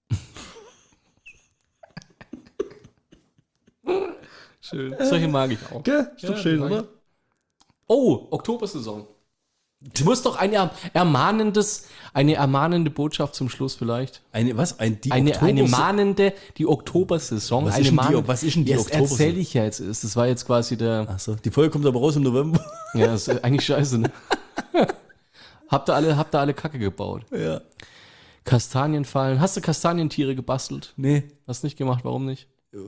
Schön. Solche mag ich auch. Gell? Ist doch Ja, schön, mag oder? Oh, Oktobersaison. Du musst doch ein er- ermahnendes, eine ermahnende Botschaft zum Schluss vielleicht. Eine, was? Ein, die Eine, eine Oktobers- mahnende, die Oktobersaison. Was eine ist denn die- mahnende- was ist denn die Ja, das Oktobersaison? erzähle ich ja jetzt erst. Das war jetzt quasi der. Ach so, die Folge kommt aber raus im November. Ja, das ist eigentlich scheiße, ne? habt ihr alle, habt ihr alle Kacke gebaut? Ja. Kastanienfallen. Hast du Kastanientiere gebastelt? Nee, Hast nicht gemacht, warum nicht?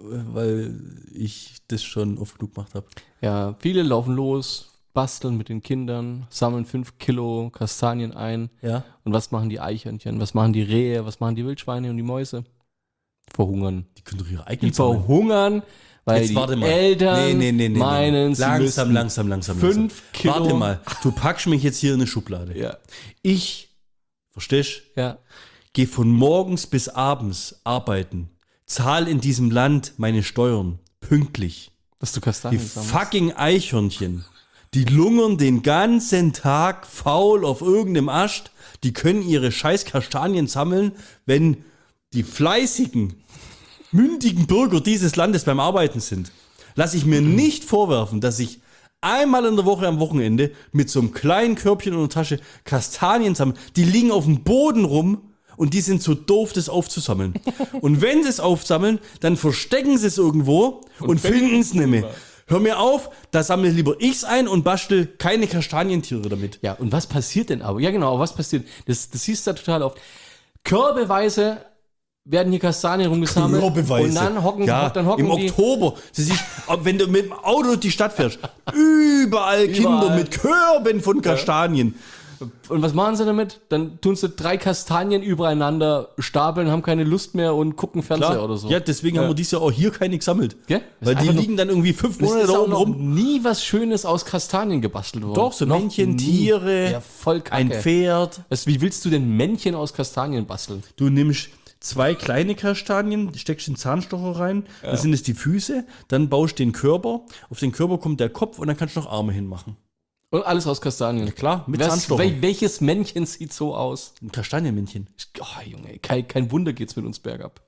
weil ich das schon oft genug gemacht habe. Ja, viele laufen los, basteln mit den Kindern, sammeln fünf Kilo Kastanien ein. Ja. Und was machen die Eichhörnchen? Was machen die Rehe? Was machen die Wildschweine und die Mäuse? Verhungern. Die können doch ihre Die eigenen sammeln. verhungern, weil Jetzt die warte mal. Eltern Nee, nee, nee, nee, meinen, nee. sie Langsam, müssen langsam, langsam, fünf langsam. Kilo. Warte mal, du packst mich jetzt hier in eine Schublade. Ja, Ich, verstehst du, ja. gehe von morgens bis abends arbeiten, zahl in diesem Land meine Steuern, pünktlich. Dass du Die Kastanien sammelst. fucking Eichhörnchen, die lungern den ganzen Tag faul auf irgendeinem Ast, die können ihre scheiß Kastanien sammeln, wenn die fleißigen, mündigen Bürger dieses Landes beim Arbeiten sind. Lass ich mir nicht vorwerfen, dass ich einmal in der Woche am Wochenende mit so einem kleinen Körbchen in der Tasche Kastanien sammle. Die liegen auf dem Boden rum und die sind zu doof, das aufzusammeln. Und wenn sie es aufsammeln, dann verstecken sie es irgendwo und, finden es nicht mehr. Hör mir auf, da sammle lieber ich's ein und bastel keine Kastanientiere damit. Ja, und was passiert denn aber? Ja, genau, aber was passiert? Das, das siehst du da total oft. Körbeweise werden hier Kastanien rumgesammelt. Körbeweise. Und dann hocken, ja, dann hocken im die. Oktober. Das ist, wenn du mit dem Auto durch die Stadt fährst, überall Kinder Überall. mit Körben von Kastanien. Und was machen sie damit? Dann tun sie drei Kastanien übereinander stapeln, haben keine Lust mehr und gucken Fernseher Klar. oder so. Ja, deswegen Ja. haben wir dieses Jahr auch hier keine gesammelt. Gell? Das Weil ist die einfach nur- liegen dann irgendwie fünf Es Monate ist da auch oben noch rum. nie was Schönes aus Kastanien gebastelt worden. Doch, so Noch Männchen, nie. Tiere, Ja, voll kacke. ein Pferd. Was, wie willst du denn Männchen aus Kastanien basteln? Du nimmst zwei kleine Kastanien, steckst den Zahnstocher rein, dann sind es die Füße, dann baust du den Körper, auf den Körper kommt der Kopf und dann kannst du noch Arme hinmachen. Und alles aus Kastanien. Klar, mit Was, Zahnstocher. wel, welches Männchen sieht so aus? Ein Kastanienmännchen. Oh, Junge, kein, kein Wunder geht's mit uns bergab.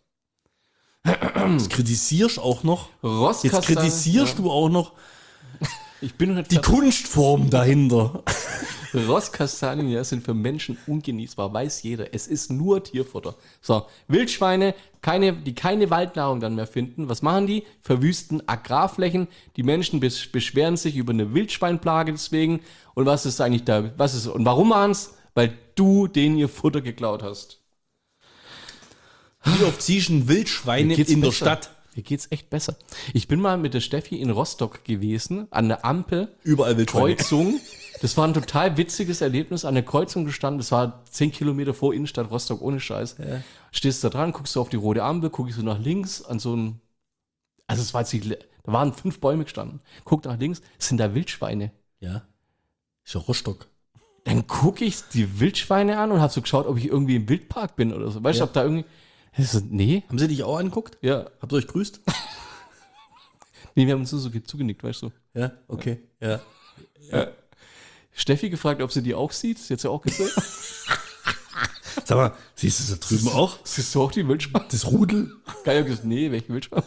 Das kritisierst auch noch. Rostkastanien. Jetzt kritisierst du auch noch Ich bin noch nicht die fertig. Kunstform dahinter. Rostkastanien ja, sind für Menschen ungenießbar, weiß jeder. Es ist nur Tierfutter. So, Wildschweine, keine, die keine Waldnahrung dann mehr finden. Was machen die? Verwüsten Agrarflächen. Die Menschen bes- beschweren sich über eine Wildschweinplage deswegen. Und was ist eigentlich da? Was ist, und warum machen es? Weil du denen ihr Futter geklaut hast. Wie oft siehst du ein Wildschweine Mir geht's in der besser. Stadt? Mir geht's echt besser. Ich bin mal mit der Steffi in Rostock gewesen, an der Ampel. Überall Wildschweine. Kreuzung. Das war ein total witziges Erlebnis. An der Kreuzung gestanden. Das war zehn Kilometer vor Innenstadt Rostock, ohne Scheiß. Stehst da dran, guckst du auf die rote Ampel, guckst so nach links an so ein. Also, es war jetzt nicht, da waren fünf Bäume gestanden. Guck nach links, es sind da Wildschweine. Ja. Ist ja Rostock. Dann gucke ich die Wildschweine an und habe so geschaut, ob ich irgendwie im Wildpark bin oder so. Weißt du, Ja. ob da irgendwie. Ich so, nee, Haben sie dich auch angeguckt? ja. Habt ihr euch grüßt? Nee, wir haben uns nur so zugenickt, weißt du. Ja, okay. Ja. Steffi gefragt, ob sie die auch sieht. Sie hat sie auch gesehen. Sag mal, siehst du da drüben auch? Siehst du auch die Wildschweine? Das Rudel? Geil gesagt, nee, welche Wildschweine?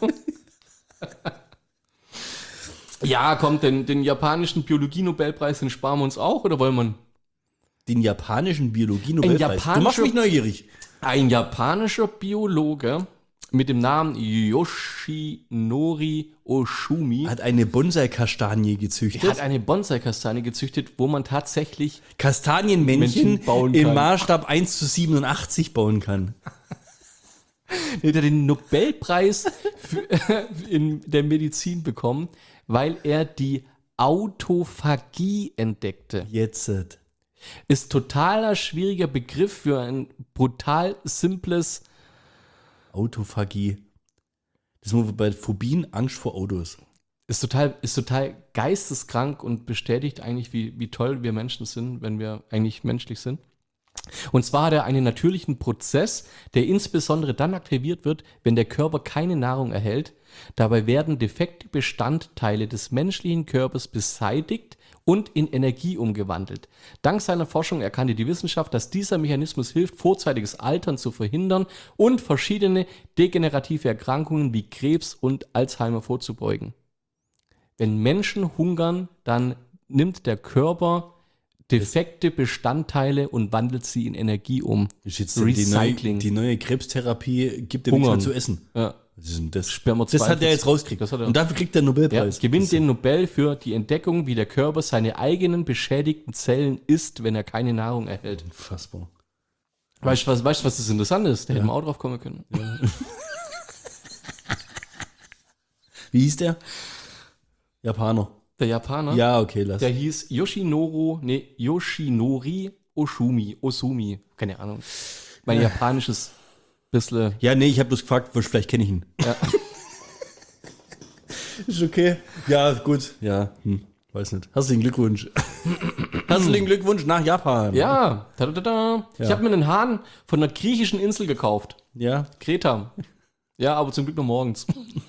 Ja, komm, den, den japanischen Biologie-Nobelpreis, den sparen wir uns auch, oder wollen wir? Den japanischen Biologie-Nobelpreis. japanischer- Du machst mich neugierig. Ein japanischer Biologe mit dem Namen Yoshinori Oshumi Hat eine Bonsai-Kastanie gezüchtet. hat eine Bonsai-Kastanie gezüchtet, wo man tatsächlich Kastanienmännchen Menschen bauen im kann. Maßstab eins zu siebenundachtzig bauen kann. hat er den Nobelpreis für, in der Medizin bekommen, weil er die Autophagie entdeckte. Jetzt. Ist totaler schwieriger Begriff für ein brutal simples. Autophagie. Das ist bei Phobien, Angst vor Autos. Ist total, ist total geisteskrank und bestätigt eigentlich, wie, wie toll wir Menschen sind, wenn wir eigentlich menschlich sind. Und zwar hat er einen natürlichen Prozess, der insbesondere dann aktiviert wird, wenn der Körper keine Nahrung erhält. Dabei werden defekte Bestandteile des menschlichen Körpers beseitigt und in Energie umgewandelt. Dank seiner Forschung erkannte die Wissenschaft, dass dieser Mechanismus hilft, vorzeitiges Altern zu verhindern und verschiedene degenerative Erkrankungen wie Krebs und Alzheimer vorzubeugen. Wenn Menschen hungern, dann nimmt der Körper defekte Bestandteile und wandelt sie in Energie um. Ist jetzt die neue, Recycling. die neue Krebstherapie, gibt dem nichts Hungern. mehr zu essen. Ja. Was ist denn das? Sperma Das hat er jetzt rausgekriegt. Das hat er- Und dafür kriegt er einen Ja, Nobelpreis. gewinnt den Nobel für die Entdeckung, wie der Körper seine eigenen beschädigten Zellen isst, wenn er keine Nahrung erhält. Unfassbar. Weißt du, was, weißt, du, was das Interessante ist? Da hätten wir auch drauf kommen können. Wie hieß der? Japaner. Der Japaner, Ja, okay, lass. der hieß Yoshinoro, nee, Yoshinori Oshumi, Osumi, keine Ahnung. Mein japanisches bisschen, Ja, nee, ich habe bloß gefragt, vielleicht kenne ich ihn. ja. Ist okay. Ja, gut. Ja, hm, weiß nicht. Herzlichen Glückwunsch. Herzlichen Glückwunsch nach Japan. Ja, da, da, da. Ich Ja. habe mir einen Hahn von einer griechischen Insel gekauft. Ja. Kreta. Ja, aber zum Glück nur morgens.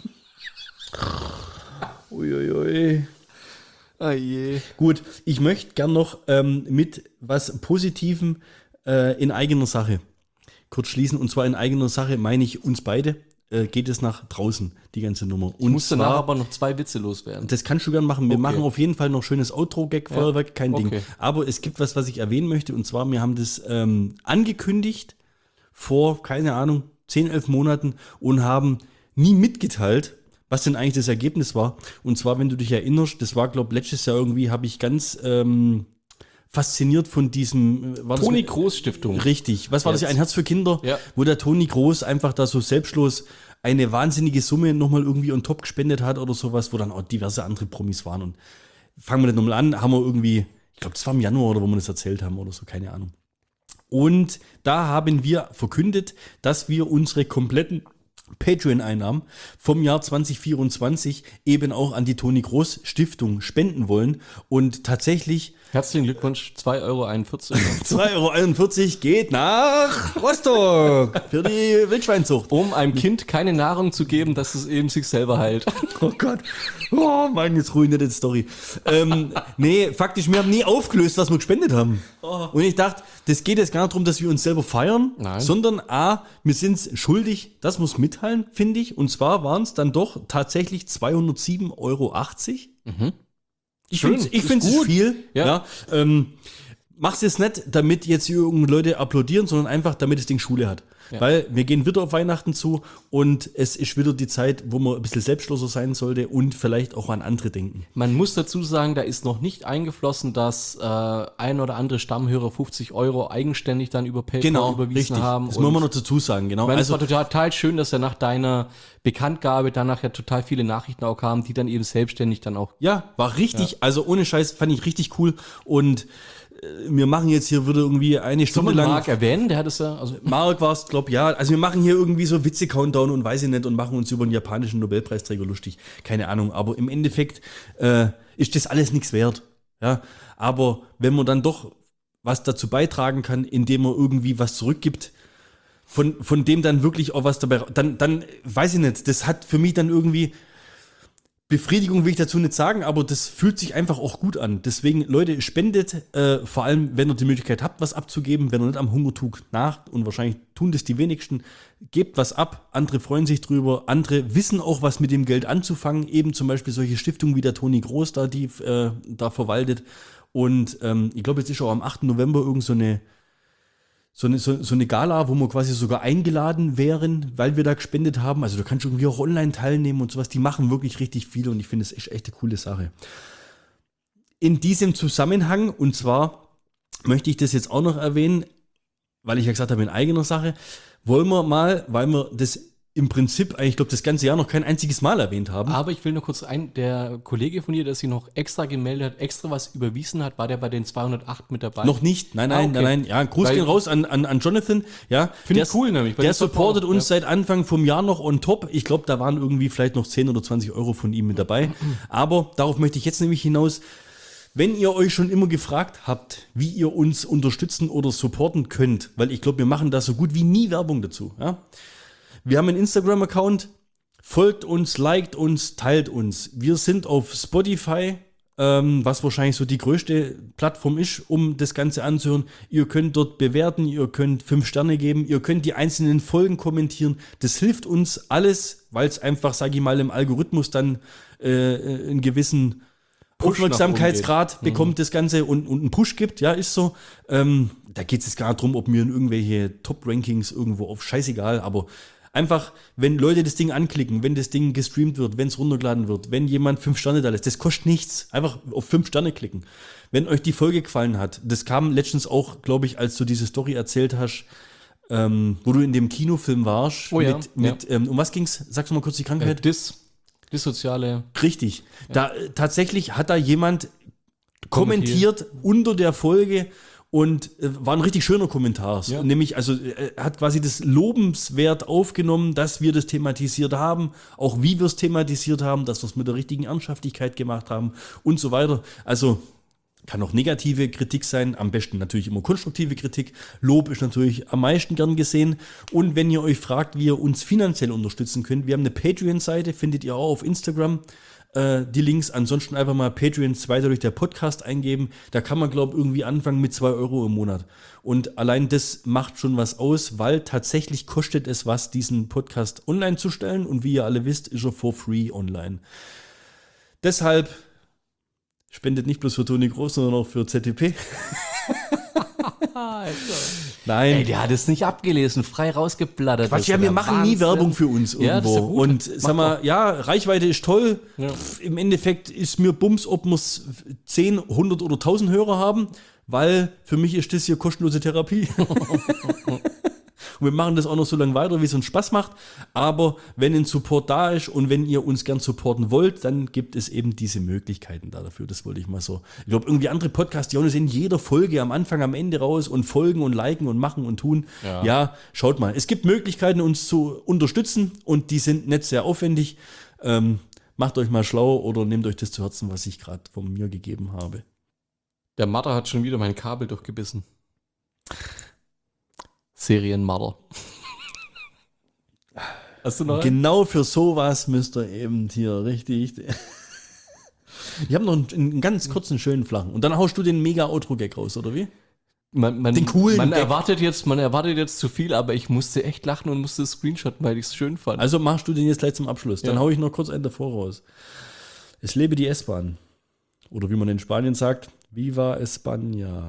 Uiuiui. Oh je. Gut, ich möchte gern noch ähm, mit was Positivem äh, in eigener Sache kurz schließen. Und zwar in eigener Sache meine ich uns beide. Äh, geht es nach draußen, die ganze Nummer. Ich Und muss danach aber noch zwei Witze loswerden. das kannst du gern machen. Wir Okay. machen auf jeden Fall noch schönes Outro-Gag, Feuerwerk, kein Ding. okay. Aber es gibt was, was ich erwähnen möchte. Und zwar, wir haben das ähm, angekündigt vor, keine Ahnung, zehn, elf Monaten und haben nie mitgeteilt, was denn eigentlich das Ergebnis war. Und zwar, wenn du dich erinnerst, das war, glaube ich, letztes Jahr irgendwie, habe ich ganz ähm, fasziniert von diesem... äh, War das- Toni Groß Stiftung. Richtig. Was war das? Jetzt. Ein Herz für Kinder? Ja. Wo der Toni Groß einfach da so selbstlos eine wahnsinnige Summe nochmal irgendwie on top gespendet hat oder sowas, wo dann auch diverse andere Promis waren. Und fangen wir das nochmal an, haben wir irgendwie, ich glaube, das war im Januar oder wo wir das erzählt haben oder so, keine Ahnung. Und da haben wir verkündet, dass wir unsere kompletten Patreon-Einnahmen vom Jahr zwanzig vierundzwanzig eben auch an die Toni Groß Stiftung spenden wollen. Und tatsächlich Herzlichen Glückwunsch, zwei Euro einundvierzig. zwei Euro einundvierzig geht nach Rostock für die Wildschweinzucht. Um einem Kind keine Nahrung zu geben, dass es eben sich selber heilt. Oh Gott. Oh Mann, jetzt ruiniert die Story. ähm, nee, faktisch, wir haben nie aufgelöst, was wir gespendet haben. Und ich dachte, das geht jetzt gar nicht darum, dass wir uns selber feiern, Nein. sondern A, wir sind es schuldig, das muss mitteilen, finde ich. Und zwar waren es dann doch tatsächlich zweihundertsieben Euro achtzig. Ich Schön, finde ich ist finde es gut. viel. Ja. Ja. Ähm, mach's jetzt nicht, damit jetzt hier irgendeine Leute applaudieren, sondern einfach, damit das Ding Schule hat. Ja. Weil wir gehen wieder auf Weihnachten zu und es ist wieder die Zeit, wo man ein bisschen selbstloser sein sollte und vielleicht auch an andere denken. Man muss dazu sagen, da ist noch nicht eingeflossen, dass äh, ein oder andere Stammhörer fünfzig Euro eigenständig dann über PayPal überwiesen haben. Das muss man noch dazu sagen, genau. Ich meine, Also, es war total, total schön, dass ja nach deiner Bekanntgabe dann nachher total viele Nachrichten auch kamen, die dann eben selbstständig dann auch. ja, war richtig, also ohne Scheiß fand ich richtig cool und äh, wir machen jetzt hier wieder irgendwie eine Soll Stunde man lang. Marc erwähnen? Der hat es ja, also Mark war es, glaube ja. Also wir machen hier irgendwie so Witze-Countdown und weiß ich nicht und machen uns über einen japanischen Nobelpreisträger lustig. Keine Ahnung. Aber im Endeffekt äh, ist das alles nichts wert. Ja. Aber wenn man dann doch was dazu beitragen kann, indem man irgendwie was zurückgibt, von, von dem dann wirklich auch was dabei, dann, dann weiß ich nicht, das hat für mich dann irgendwie, Befriedigung will ich dazu nicht sagen, aber das fühlt sich einfach auch gut an. Deswegen, Leute, spendet, äh, vor allem, wenn ihr die Möglichkeit habt, was abzugeben, wenn ihr nicht am Hungertuch nagt, und wahrscheinlich tun das die wenigsten, gebt was ab, andere freuen sich drüber, andere wissen auch, was mit dem Geld anzufangen, eben zum Beispiel solche Stiftungen wie der Toni Groß da, die äh, da verwaltet. Und ähm, ich glaube, jetzt ist auch am achten November irgend so eine So eine, so, so eine Gala, wo wir quasi sogar eingeladen wären, weil wir da gespendet haben. Also du kannst irgendwie auch online teilnehmen und sowas. Die machen wirklich richtig viel und ich finde, es ist echt eine coole Sache. In diesem Zusammenhang, und zwar möchte ich das jetzt auch noch erwähnen, weil ich ja gesagt habe, in eigener Sache, wollen wir mal, weil wir das im Prinzip, ich glaube, das ganze Jahr noch kein einziges Mal erwähnt haben. Aber ich will nur kurz ein, der Kollege von dir, der sich noch extra gemeldet hat, extra was überwiesen hat, war der bei den zweihundertacht mit dabei? Noch nicht, nein, nein, Ah, okay. nein, nein. Ja, Gruß Weil- gehen raus an, an, an Jonathan. Ja, Finde der ich cool nämlich, weil Der das supportet Support, uns ja. seit Anfang vom Jahr noch on top. Ich glaube, da waren irgendwie vielleicht noch zehn oder zwanzig Euro von ihm mit dabei. Aber darauf möchte ich jetzt nämlich hinaus. Wenn ihr euch schon immer gefragt habt, wie ihr uns unterstützen oder supporten könnt, weil ich glaube, wir machen da so gut wie nie Werbung dazu. Ja? Wir haben einen Instagram-Account, folgt uns, liked uns, teilt uns. Wir sind auf Spotify, ähm, was wahrscheinlich so die größte Plattform ist, um das Ganze anzuhören. Ihr könnt dort bewerten, ihr könnt fünf Sterne geben, ihr könnt die einzelnen Folgen kommentieren. Das hilft uns alles, weil es einfach, sage ich mal, im Algorithmus dann äh, einen gewissen Push nach Aufmerksamkeitsgrad oben geht. bekommt das Ganze und, und einen Push gibt, ja, ist so. Ähm, da geht es jetzt gar nicht drum, ob wir in irgendwelche Top-Rankings irgendwo auf, scheißegal, aber einfach, wenn Leute das Ding anklicken, wenn das Ding gestreamt wird, wenn es runtergeladen wird, wenn jemand fünf Sterne da lässt, das kostet nichts. Einfach auf fünf Sterne klicken. Wenn euch die Folge gefallen hat, das kam letztens auch, glaube ich, als du diese Story erzählt hast, ähm, wo du in dem Kinofilm warst. Oh ja, mit, mit, Ähm, um was ging's? Sagst du mal kurz die Äh, Krankheit? Dis, dissoziale. Richtig. Da äh, tatsächlich hat da jemand kommentiert unter der Folge und äh, war ein richtig schöner Kommentar. So, Ja. nämlich, also äh, hat quasi das lobenswert aufgenommen, dass wir das thematisiert haben, auch wie wir es thematisiert haben, dass wir es mit der richtigen Ernsthaftigkeit gemacht haben und so weiter. Also kann auch negative Kritik sein, am besten natürlich immer konstruktive Kritik. Lob ist natürlich am meisten gern gesehen. Und wenn ihr euch fragt, wie ihr uns finanziell unterstützen könnt, wir haben eine Patreon-Seite, findet ihr auch auf Instagram. Äh, die Links, ansonsten einfach mal Patreon zweiter durch der Podcast eingeben. Da kann man, glaube ich, irgendwie anfangen mit zwei Euro im Monat. Und allein das macht schon was aus, weil tatsächlich kostet es was, diesen Podcast online zu stellen. Und wie ihr alle wisst, ist er for free online. Deshalb spendet nicht bloß für Toni Groß, sondern auch für Z T P. Nein. Ey, der hat es nicht abgelesen, frei rausgeblattert. Quatsch, Das ja, ist wir der machen nie Wahnsinn. Werbung für uns Ja, das ist irgendwo. ja gut. Und Mach sag mal, doch. ja, Reichweite ist toll. Ja. Pff, im Endeffekt ist mir Bums, ob wir zehn, hundert oder tausend Hörer haben, weil für mich ist das hier kostenlose Therapie. Und wir machen das auch noch so lange weiter, wie es uns Spaß macht. Aber wenn ein Support da ist und wenn ihr uns gern supporten wollt, dann gibt es eben diese Möglichkeiten da dafür. Das wollte ich mal so. Ich glaube, irgendwie andere Podcasts, die hauen es in jeder Folge am Anfang, am Ende raus und folgen und liken und machen und tun. Ja. Ja, schaut mal. Es gibt Möglichkeiten, uns zu unterstützen und die sind nicht sehr aufwendig. Ähm, macht euch mal schlau oder nehmt euch das zu Herzen, was ich gerade von mir gegeben habe. Der Matter hat schon wieder mein Kabel durchgebissen. Serienmatter. Hast du noch einen? Genau für sowas müsst ihr eben hier richtig. Ich habe noch einen, einen ganz kurzen, schönen flachen. Und dann haust du den Mega-Outro-Gag raus, oder wie? Man, man, Den coolen man Gag. erwartet jetzt, man erwartet jetzt zu viel, aber ich musste echt lachen und musste screenshotten, weil ich es schön fand. Also machst du den jetzt gleich zum Abschluss. Dann Ja. hau ich noch kurz einen davor raus. Es lebe die S-Bahn. Oder wie man in Spanien sagt, Viva España.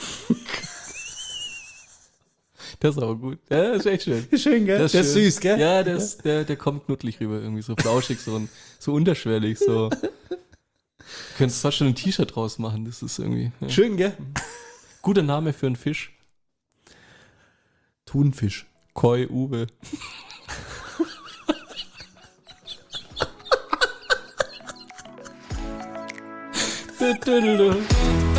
Das ist aber gut. Ja, das ist echt schön. Schön, gell? Das Der ist schön. süß, gell? Ja, der, ist, der, der kommt knuddelig rüber, irgendwie so flauschig, so, ein, so unterschwellig, so. Du könntest fast schon ein T-Shirt draus machen, das ist irgendwie. Ja. Schön, gell? Guter Name für einen Fisch. Thunfisch. Koi Uwe. Du, du, du, du.